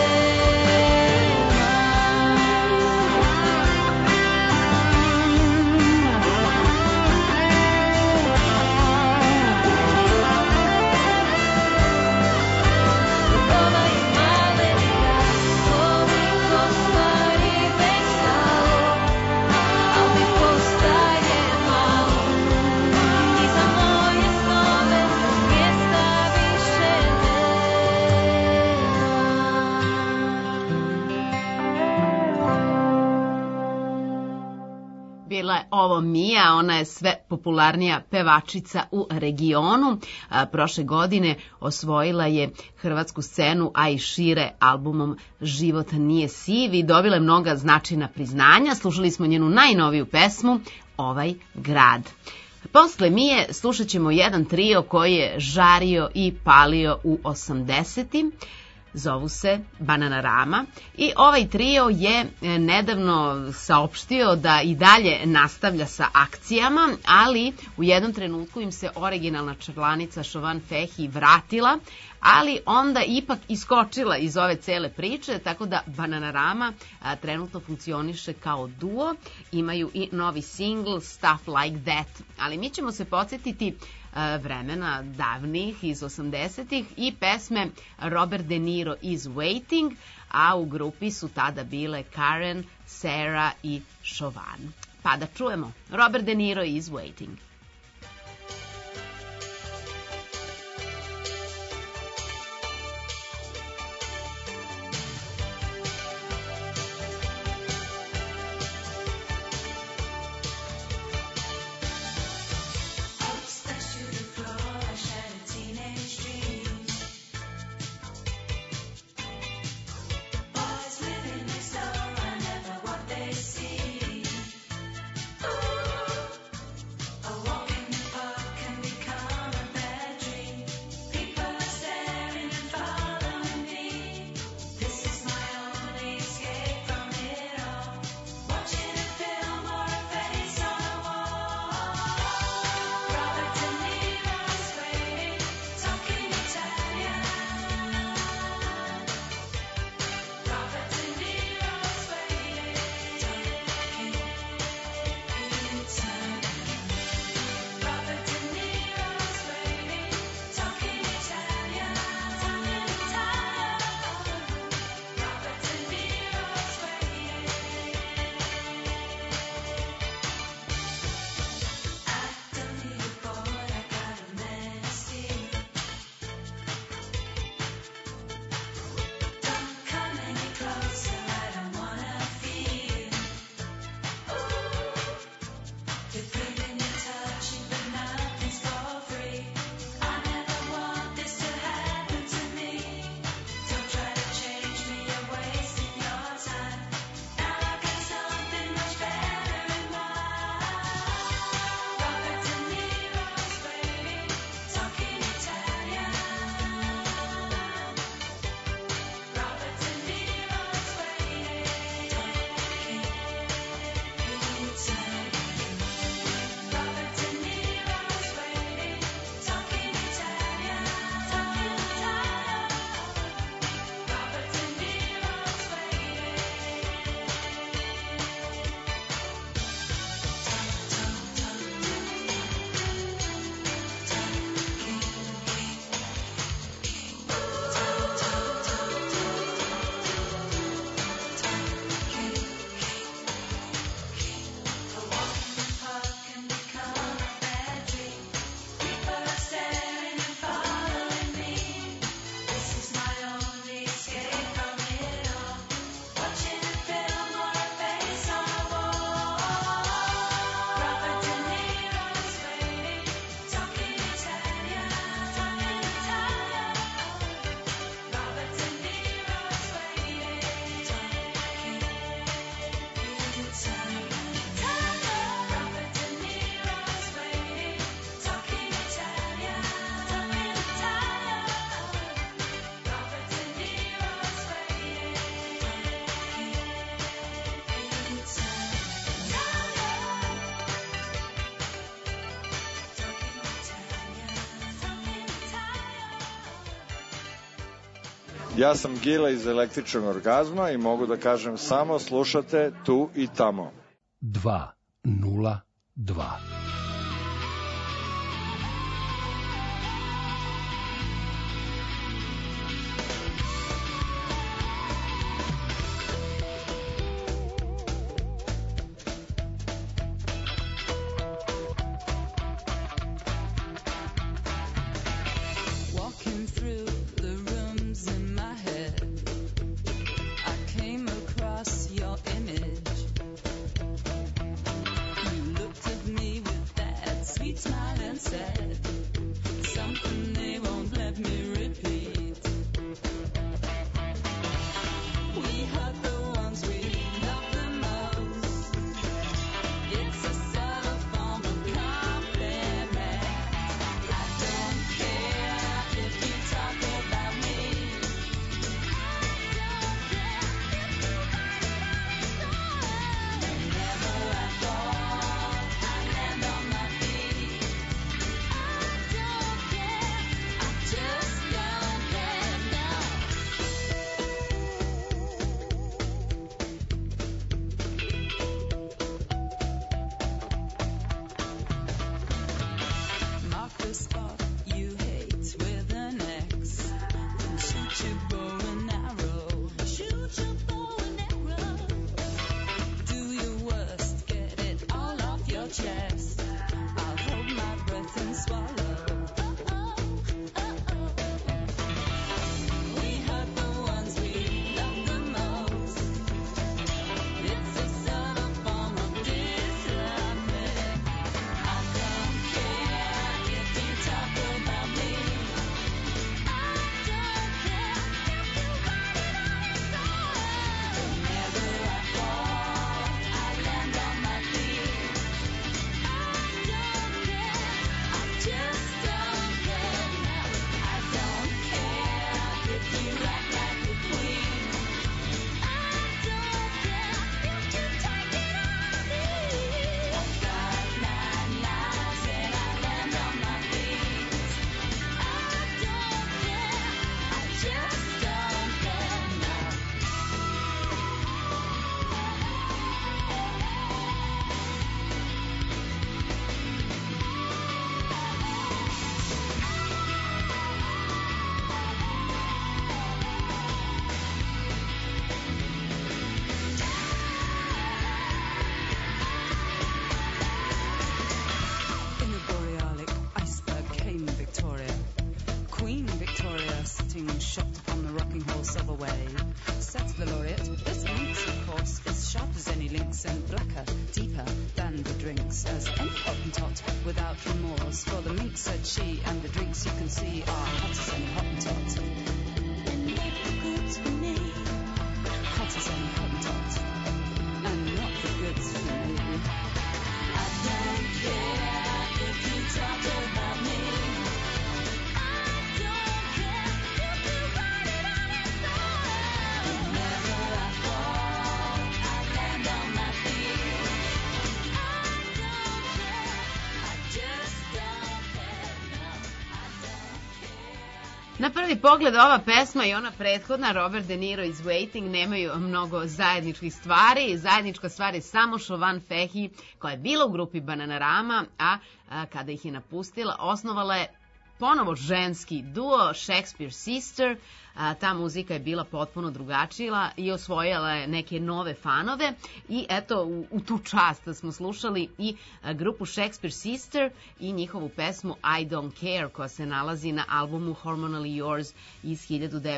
Ovaj je malen kraj. Toliko stvari već stalo, al mi postaje malo. I za moje snove mjesta više Bila je ovo Mija, ona je sve popularnija pevačica u regionu. Prošle godine osvojila je hrvatsku scenu, a i šire albumom Život nije siv i dobila je mnoga značajna priznanja. Slušali smo njenu najnoviju pesmu Ovaj grad. Posle Mije slušat ćemo jedan trio koji je žario i palio u 80-im. Zovu se Bananarama i ovaj trio je nedavno saopštio da i dalje nastavlja sa akcijama, ali u jednom trenutku im se originalna članica Šovan Fehi vratila, ali onda ipak iskočila iz ove cele priče, tako da Bananarama trenutno funkcioniše kao duo, imaju i novi singl Stuff Like That, ali mi ćemo se podsjetiti vremena davnih iz 80-ih i pesme Robert De Niro is Waiting, a u grupi su tada bile Karen, Sarah i Šovan. Pa da čujemo Robert De Niro is Waiting. Ja sam Gila iz Električnog orgazma i mogu da kažem samo slušate tu i tamo. 202. Walking through the rooms in my head, I came across your image. You looked at me with that sweet smile and said something they won't let me repeat. We hurt the ones we love the most. It's a subtle form of compliment. I don't care if you talk about me. Whenever I fall, I land on my feet. I don't care, I just don't care now. Mark the spot you hate with an X. Then shoot your bow and arrow. Shoot your bow and arrow. Do your worst, get it all off your chest. I'll hold my breath and swallow. We hurt the ones we love the most. It's a subtle form of discernment. I don't care if you talk about me. I don't care if you write it on a song. Whenever I fall, I land on my feet. I don't care, I just don't care now. I don't care if you act like a queen. I don't care if you take it on me. I've got 9 lives and I land on my feet. I don't care, I just don't care now. In a borealic iceberg came Victoria, Queen Victoria, sitting shocked upon the rocking horse of a wave. Said the laureate, "This lynx, of course, is sharp as any lynx and blacker, deeper than the drinks, as any Hottentot without remorse. For the minx," said she, "and the drinks you can see are hot as any Hottentot." And not the goods for me, hot as any Hottentot, and not the goods for me. I don't care if you talk about me. I don't care if you write it on a song. Whenever I fall, I land on my feet. I don't care, I just don't care now. I don't care. Na prvi pogled ova pesma i ona prethodna, Robert De Niro iz Waiting, nemaju mnogo zajedničkih stvari. Zajednička stvar je samo Siobhan Fahey, koja je bila u grupi Bananarama, a kada ih je napustila, osnovala je ponovo ženski duo Shakespeare Sister. Ta muzika je bila potpuno drugačija i osvojila je neke nove fanove i eto u tu čast smo slušali i grupu Shakespeare Sister i njihovu pesmu I Don't Care, koja se nalazi na albumu Hormonally Yours iz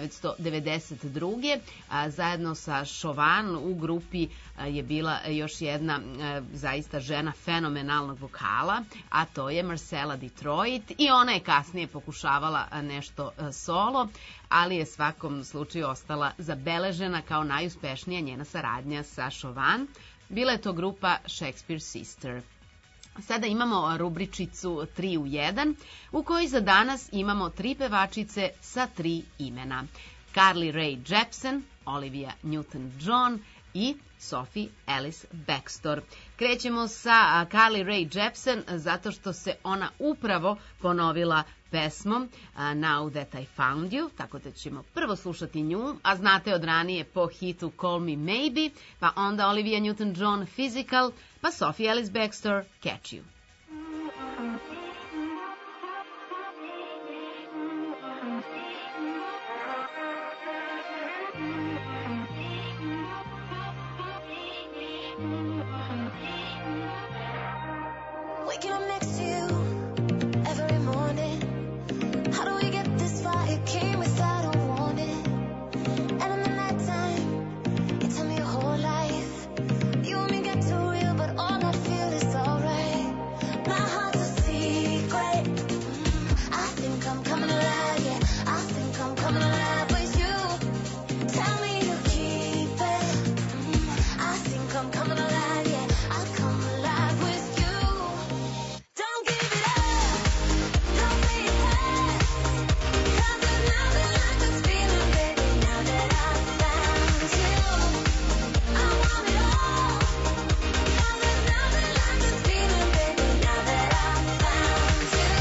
1992. Zajedno sa Siobhan u grupi je bila još jedna zaista žena fenomenalnog vokala, a to je Marcella Detroit, i ona je kasnije pokušavala nešto solo, ali je svakom slučaju ostala zabeležena kao najuspešnija njena saradnja sa Siobhan. Bila je to grupa Shakespeare Sister. Sada imamo rubričicu 3 u 1, u kojoj za danas imamo 3 pevačice sa 3 imena. Carly Rae Jepsen, Olivia Newton-John i Sophie Ellis Bextor. Krećemo sa Carly Rae Jepsen zato što se ona upravo ponovila pesmom Now That I Found You, tako da ćemo prvo slušati nju, a znate od ranije po hitu Call Me Maybe, pa onda Olivia Newton-John Physical, pa Sophie Ellis Bextor Catch You. Waking up next to you every morning. How do we get this far? It came without a warning. And in the nighttime, you tell me your whole life. You and me get too real, but all I feel is alright. My heart's a secret. I think I'm coming alive, yeah. I think I'm coming alive with you. Tell me you keep it. I think I'm coming alive, yeah. I'll come alive with you. Don't give it up. Don't be fast. 'Cause there's nothing like this feeling, baby. Now that I found you, I want it all. 'Cause there's nothing like this feeling, baby. Now that I found you.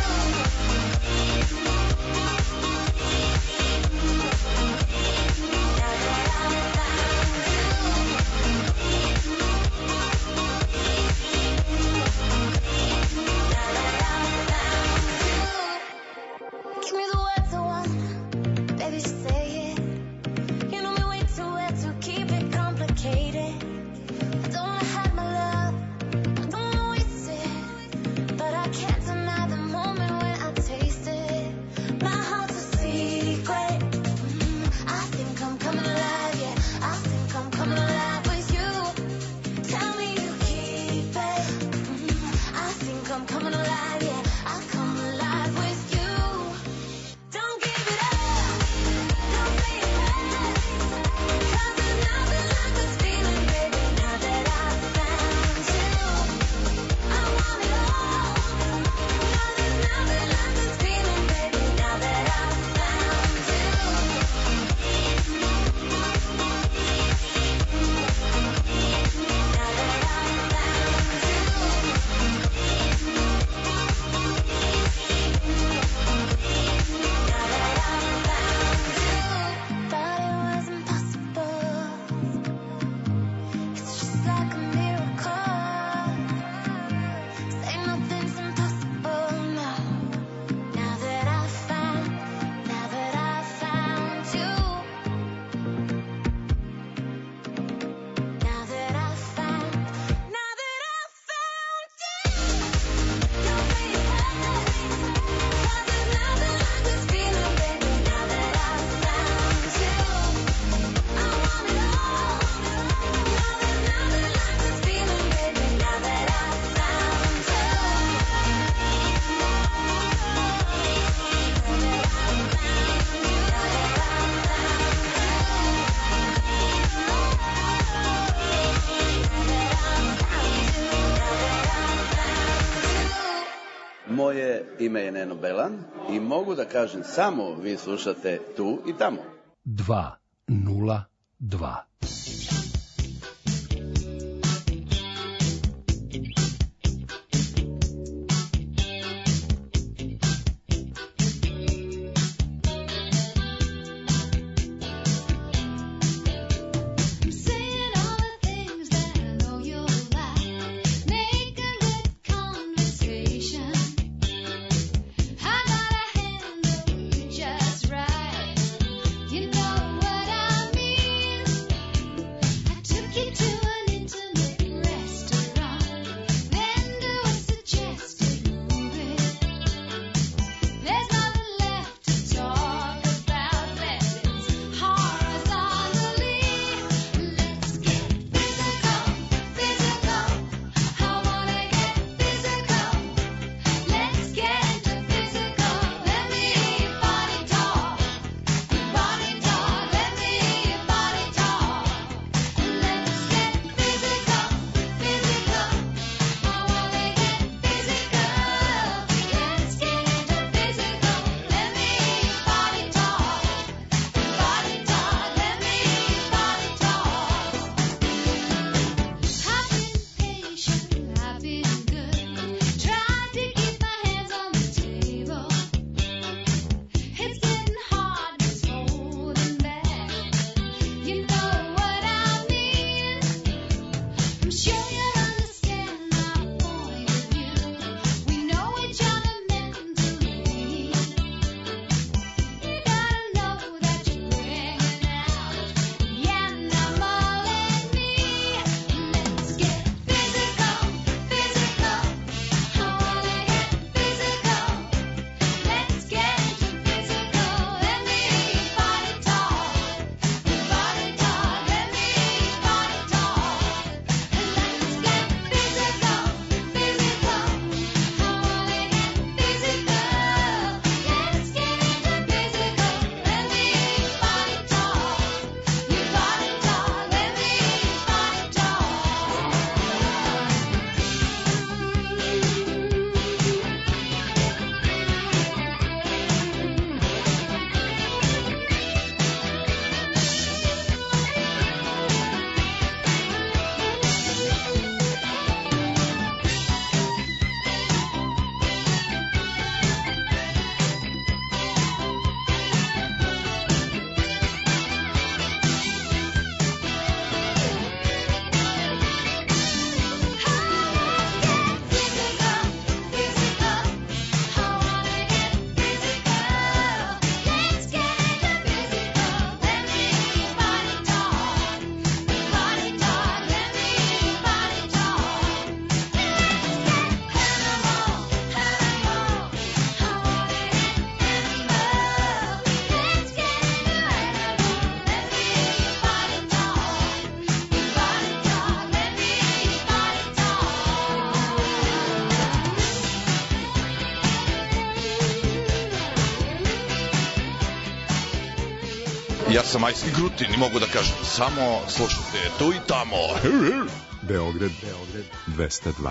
Give me the words I want, baby, just say it. You know me way too well to keep it complicated. I don't wanna hide my love, I don't wanna waste it, but I can't deny the moment when I taste it. My heart's a secret. I think I'm coming alive, yeah. I think I'm coming alive with you. Tell me you keep it. I think I'm coming alive, yeah. I'll come alive with you. Don't give it up. Don't be fast. 'Cause there's nothing like this feeling, baby. Now that I found you, I want it all. 'Cause there's nothing like this feeling, baby. Now that I found you. Thought it was impossible. It's just like a miracle. Say nothing's impossible, no. Now that I found you. Now that I found you. Don't be fast. 'Cause there's nothing like this feeling, baby. Now that I found you, I want it all. 'Cause there's nothing like this feeling, baby. Now that I found you. Moje ime je Neno Belan i mogu da kažem samo vi slušate tu i tamo. 202. Saying all the things that I know you'll like. Making good conversation. I gotta handle you just right. You know what I mean. Ja sam Majski Grutin i mogu da kažem samo slušajte tu i tamo. Beograd 202.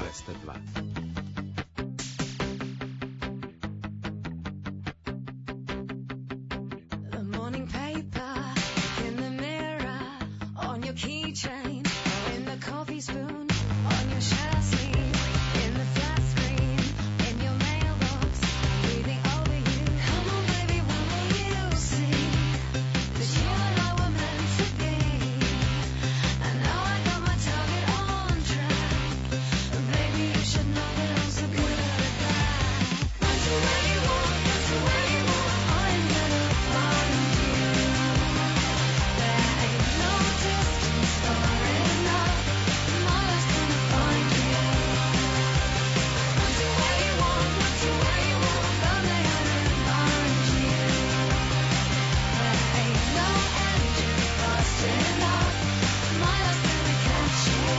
The morning paper in the mirror, on your keychain, in the coffee spoon, on your shirt sleeve, in the flat screen, in your mailbox, breathing over you. Come on, baby, when will you see that you and I were meant to be? I know I got my target on track, but baby, you should know that I'm so good at that. Run to where you want, run to where you want, I'm gonna find you. There ain't no distance far enough, my love's gonna find you. Run to where you want, run to where you want, I'm gonna find you. There ain't no engine fast enough, my love's gonna catch you.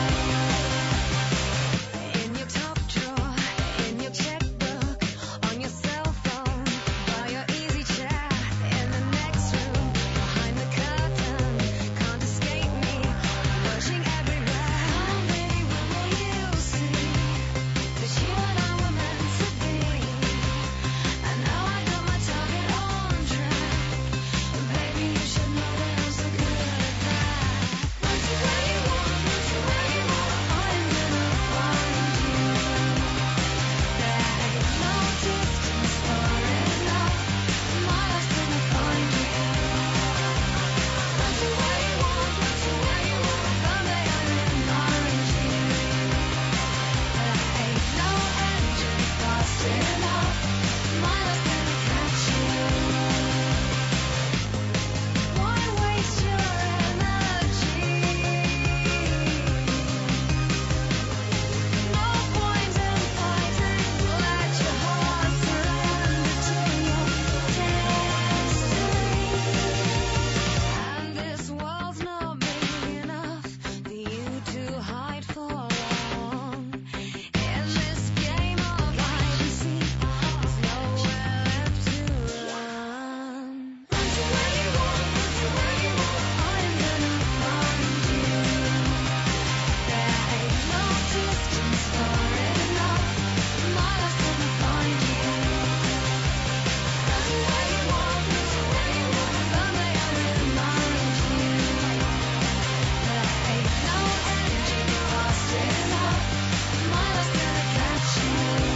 In your top drawer, in your checkbook, on your cell phone, by your easy chair, in the next room, behind the curtain, can't escape me, watching everywhere. Come on, baby, when will you see that you and I were meant to be? I know I got my target on track, but baby, you should know that I'm so good at that. Run to where you want, run to where you want, I'm gonna find you. There ain't no distance far enough, my love's gonna find you. Run to where you want, run to where you want, I'm gonna find you. There ain't no engine fast enough, my love's gonna catch you. Why waste your energy? No point in fighting, let your heart surrender to your destiny. And this world's not big enough for you to hide for long. In this game of hide and seek, there's nowhere left to run. Run to where you want, run to where you want, I'm gonna find you. There ain't no distance far enough, my love's gonna find you. Run to where you want, run to where you want, I'm gonna remind you. There ain't no engine fast enough, my love's gonna catch you.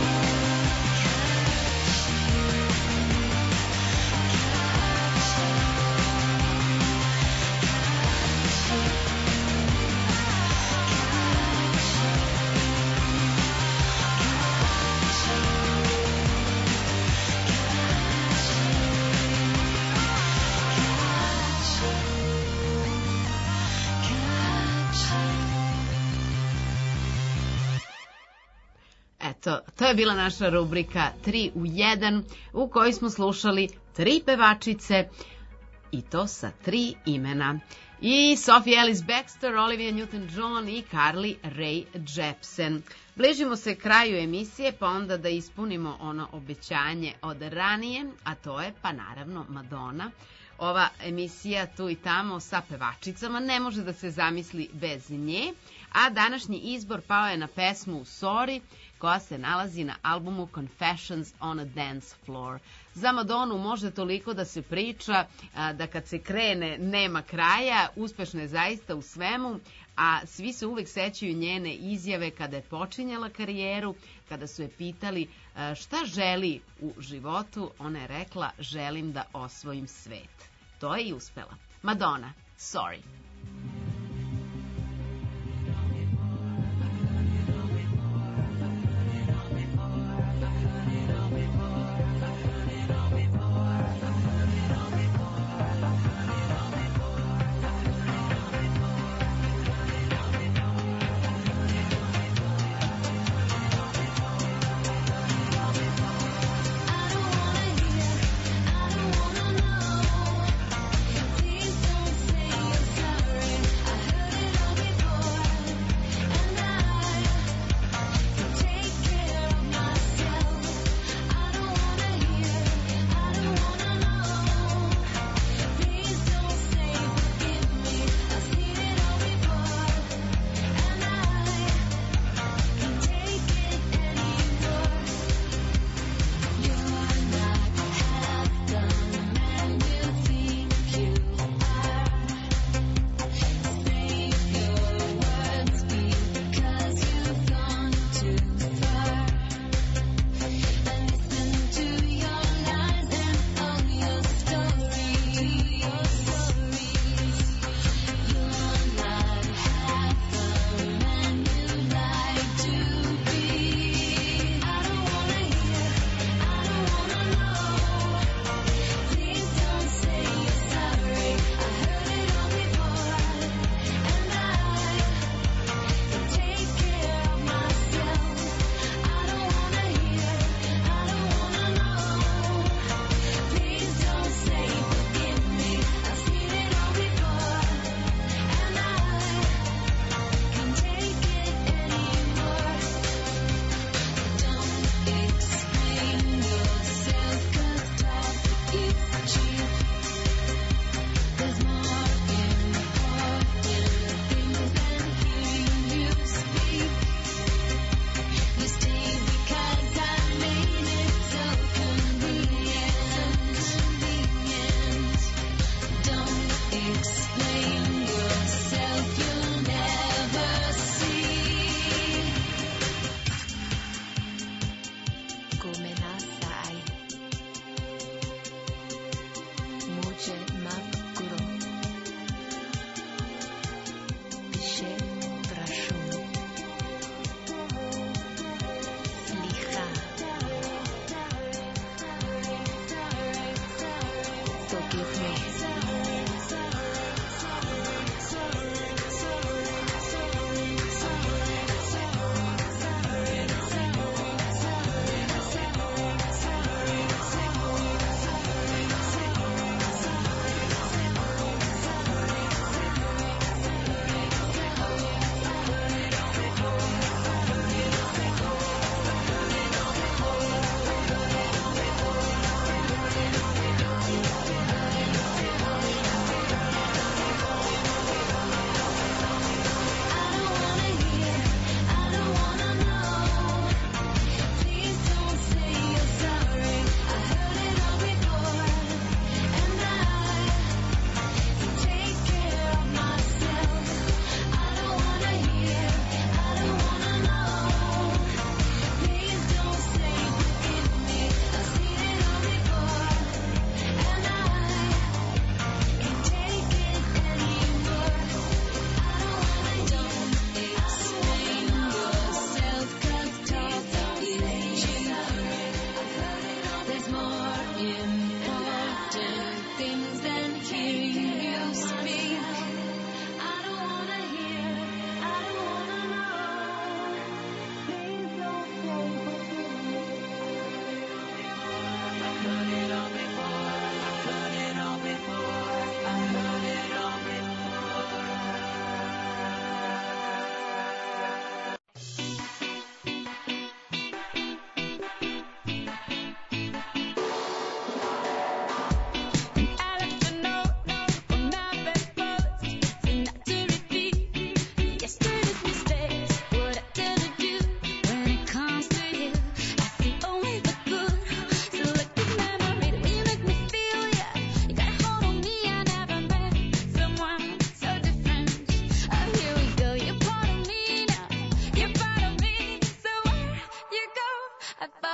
Eto, to je bila naša rubrika 3 u 1 u kojoj smo slušali 3 pevačice i to sa 3 imena. I Sophie Ellis Bextor, Olivia Newton-John i Carly Rae Jepsen. Bližimo se kraju emisije, pa onda da ispunimo ono obećanje od ranije, a to je pa naravno Madonna. Ova emisija Tu i tamo sa pevačicama ne može da se zamisli bez nje, a današnji izbor pao je na pesmu Sorry, koja se nalazi na albumu Confessions on a Dance Floor. Za Madonu može toliko da se priča da kad se krene nema kraja, uspešna je zaista u svemu, a svi se uvek sećaju njene izjave kada je počinjala karijeru, kada su je pitali šta želi u životu, ona je rekla želim da osvojim svet. To je i uspela. Madonna, Sorry. Please don't say you're sorry.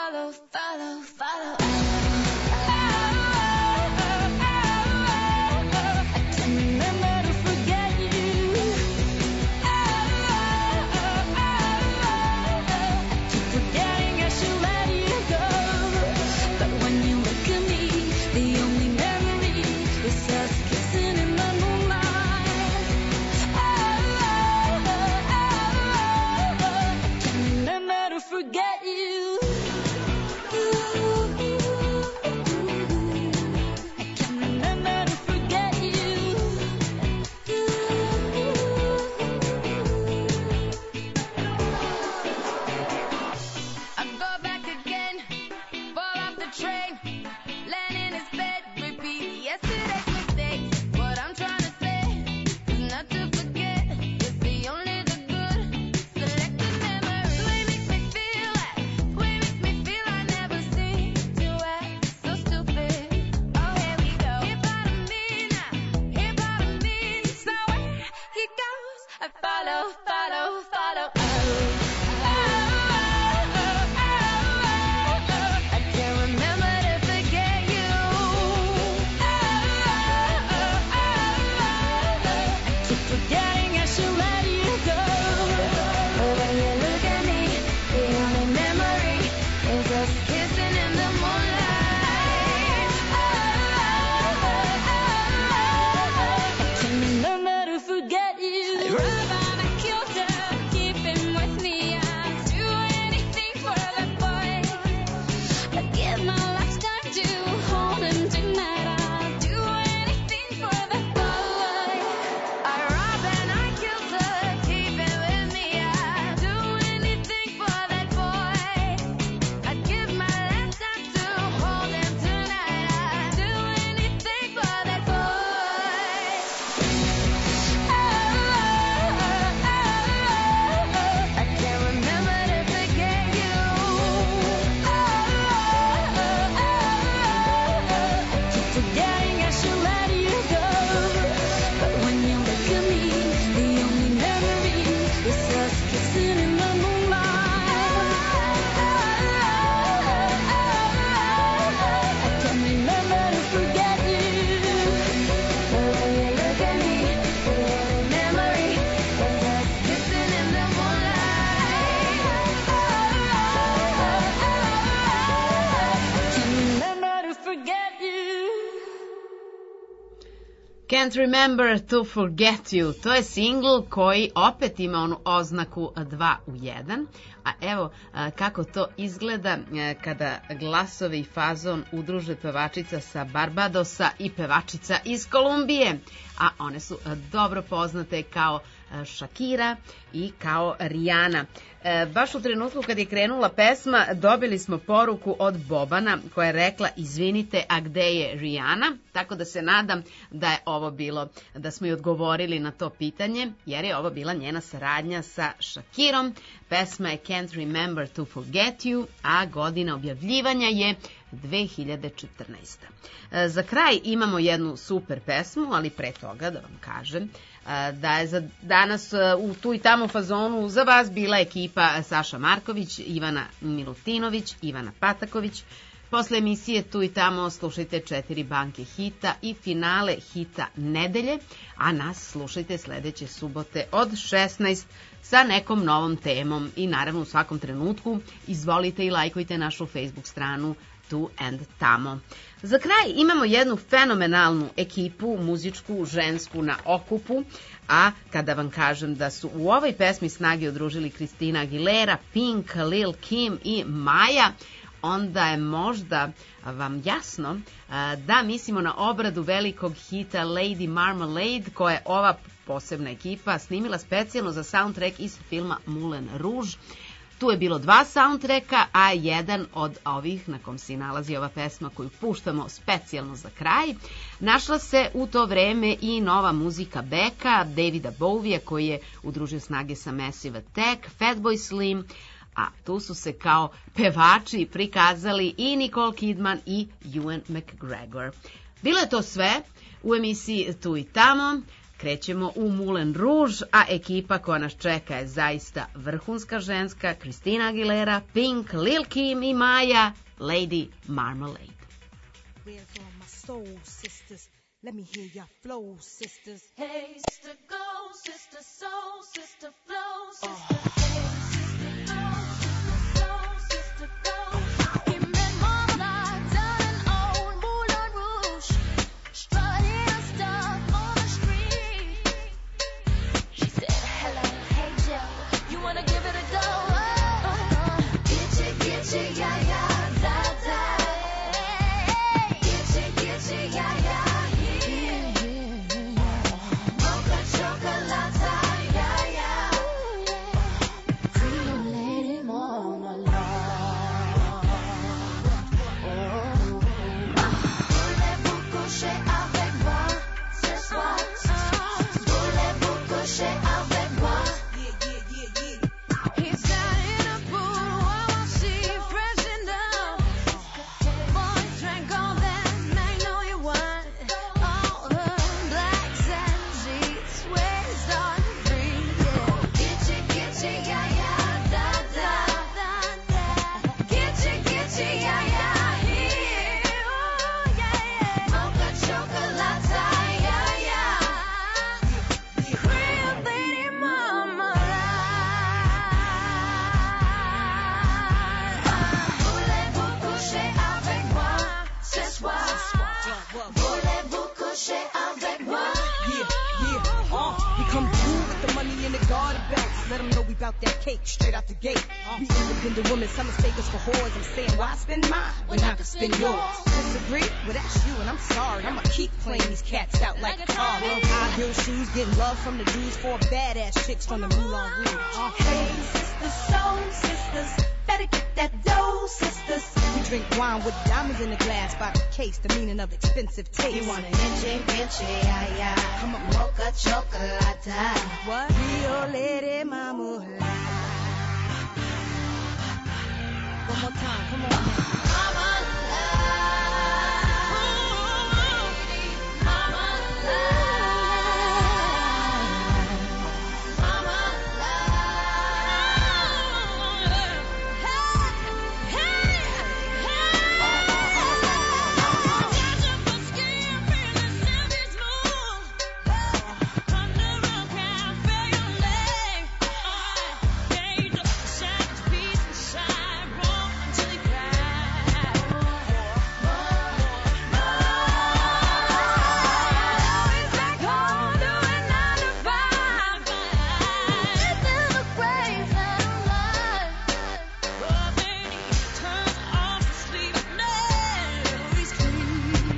follow, follow, follow. I can remember to forget you. I keep forgetting I should let you go. But when you look at me, the only memory is us kissing in the moonlight. I can remember to forget you. I can remember to forget you. I go back again, fall off the train, land in his bed, repeat yesterday's mistakes. What I'm trying to say is not to forget, it's the only the good selected memories. Way makes me feel I never seem to act so stupid. Oh, here we go. Here part of me now, here part of me. So where he goes, I follow, follow, follow. I can't remember to forget you. I keep forgetting I should let you go. But when you look at me, the only memory is us kissing in the moonlight. I can't remember to forget you. I ride on a kilter, keep him with me. I'd do anything for that boy. I'd give my lifetime to hold him tonight. I'd do anything for that boy. I rob and I kill to keep him with me. I'd do anything for that boy. I'd give my lifetime to hold him tonight. I'd do anything for that boy. I can't remember to forget you. I keep forgetting I should let you go. But when you look at me, the only memory is us kissing in the moonlight. I can't remember to forget you. But when you look at me, the only memory is us kissing in the moonlight. I can't remember to forget you. Can't Remember to Forget You. To je singl koji opet ima onu oznaku 2 u 1. A evo kako to izgleda kada glasovi i fazon udruže pevačica sa Barbadosa i pevačica iz Kolumbije. A one su dobro poznate kao Shakira i kao Rihanna. Baš u trenutku kad je krenula pesma dobili smo poruku od Bobana koja je rekla izvinite, a gde je Rihanna? Tako da se nadam da je ovo bilo, da smo i odgovorili na to pitanje, jer je ovo bila njena saradnja sa Shakirom. Pesma je Can't Remember to Forget You, a godina objavljivanja je 2014. Za kraj imamo jednu super pesmu, ali pre toga da vam kažem da je za danas u tu i tamo fazonu za vas bila ekipa Saša Marković, Ivana Milutinović, Ivana Pataković. Posle emisije Tu i tamo slušajte 4 banke hita i finale hita nedelje, a nas slušajte sledeće subote od 16 sa nekom novom temom i naravno u svakom trenutku izvolite i lajkujte našu Facebook stranu Tu and Tamo. Za kraj imamo jednu fenomenalnu ekipu, muzičku, žensku na okupu, a kada vam kažem da su u ovoj pesmi snage udružili Christina Aguilera, Pink, Lil Kim i Maja, onda je možda vam jasno da mislimo na obradu velikog hita Lady Marmalade, koja je ova posebna ekipa snimila specijalno za soundtrack iz filma Moulin Rouge. Tu je bilo 2 soundtracka, a jedan od ovih na kom se nalazi ova pesma koju puštamo specijalno za kraj. Našla se u to vreme i nova muzika Becka, Davida Bowie koji je udružio snage sa Massive Attack, Fatboy Slim, a tu su se kao pevači prikazali i Nicole Kidman i Ewan McGregor. Bilo je to sve u emisiji Tu i tamo. Krećemo u Moulin Rouge, a ekipa koja nas čeka je zaista vrhunska ženska. Christina Aguilera, Pink, Lil Kim i Maja, Lady Marmalade. Where's all my soul sisters? Let me hear your flow, sisters. Hey, sister, go, sister, soul, sister, flow, sister. Hey, sister, go, sister, soul, sister, go. Him and Marmalade down in old Moulin Rouge, strutting her stuff on the street. She said, hello, hey, Joe, you wanna give it a go? Get you, yeah, yeah, da, da. Get you, yeah, yeah. Let them know we bout that cake straight out the gate. We independent women, some mistake us for whores. I'm saying, why spend mine when I can spend yours? Disagree? Well, that's you, and I'm sorry. I'ma keep playing these cats out like a car. High heel shoes, getting love from the dudes, 4 badass chicks from the Moulin Rouge. Hey, sisters, soul sisters, better get that dough, sisters. We drink wine with diamonds in the glass by the case, the meaning of expensive taste. You want an inche, yeah, yeah. Come on, mocha chocolate. What? Rio Lady Mama. One more time, come on. Mama love, mama love, mama love. Hey, hey, hey. Catch up the skin, feel the savage move. Come around, can't feel your leg. Gauge up the savage beast inside, roll until he cries. Always back home doing 9 to 5. It's in the grace and alive. Oh, baby, turns off to sleep. No, he's clean.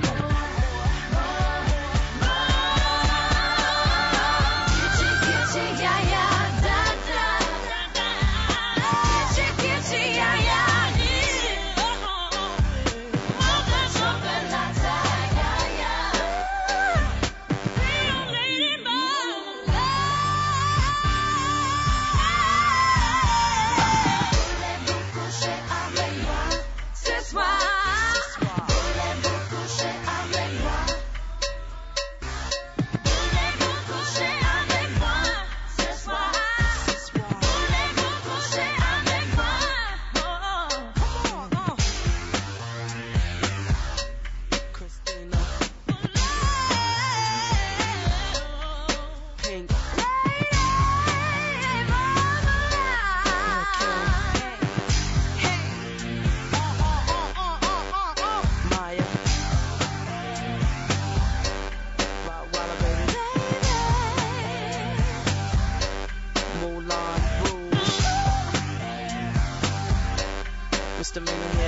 Gitchy, yeah, yeah, da, da. Gitchy, yeah, yeah, yeah. Mocha chocolate, yeah, yeah. Real lady Marmalade. Voulez-vous coucher avec moi ce soir? Voulez-vous coucher avec moi? Voulez-vous coucher avec moi ce soir? Voulez-vous coucher avec moi? Christina. Pink. Maya. Rottweiler, baby. Moulin Rouge. Misdemeanor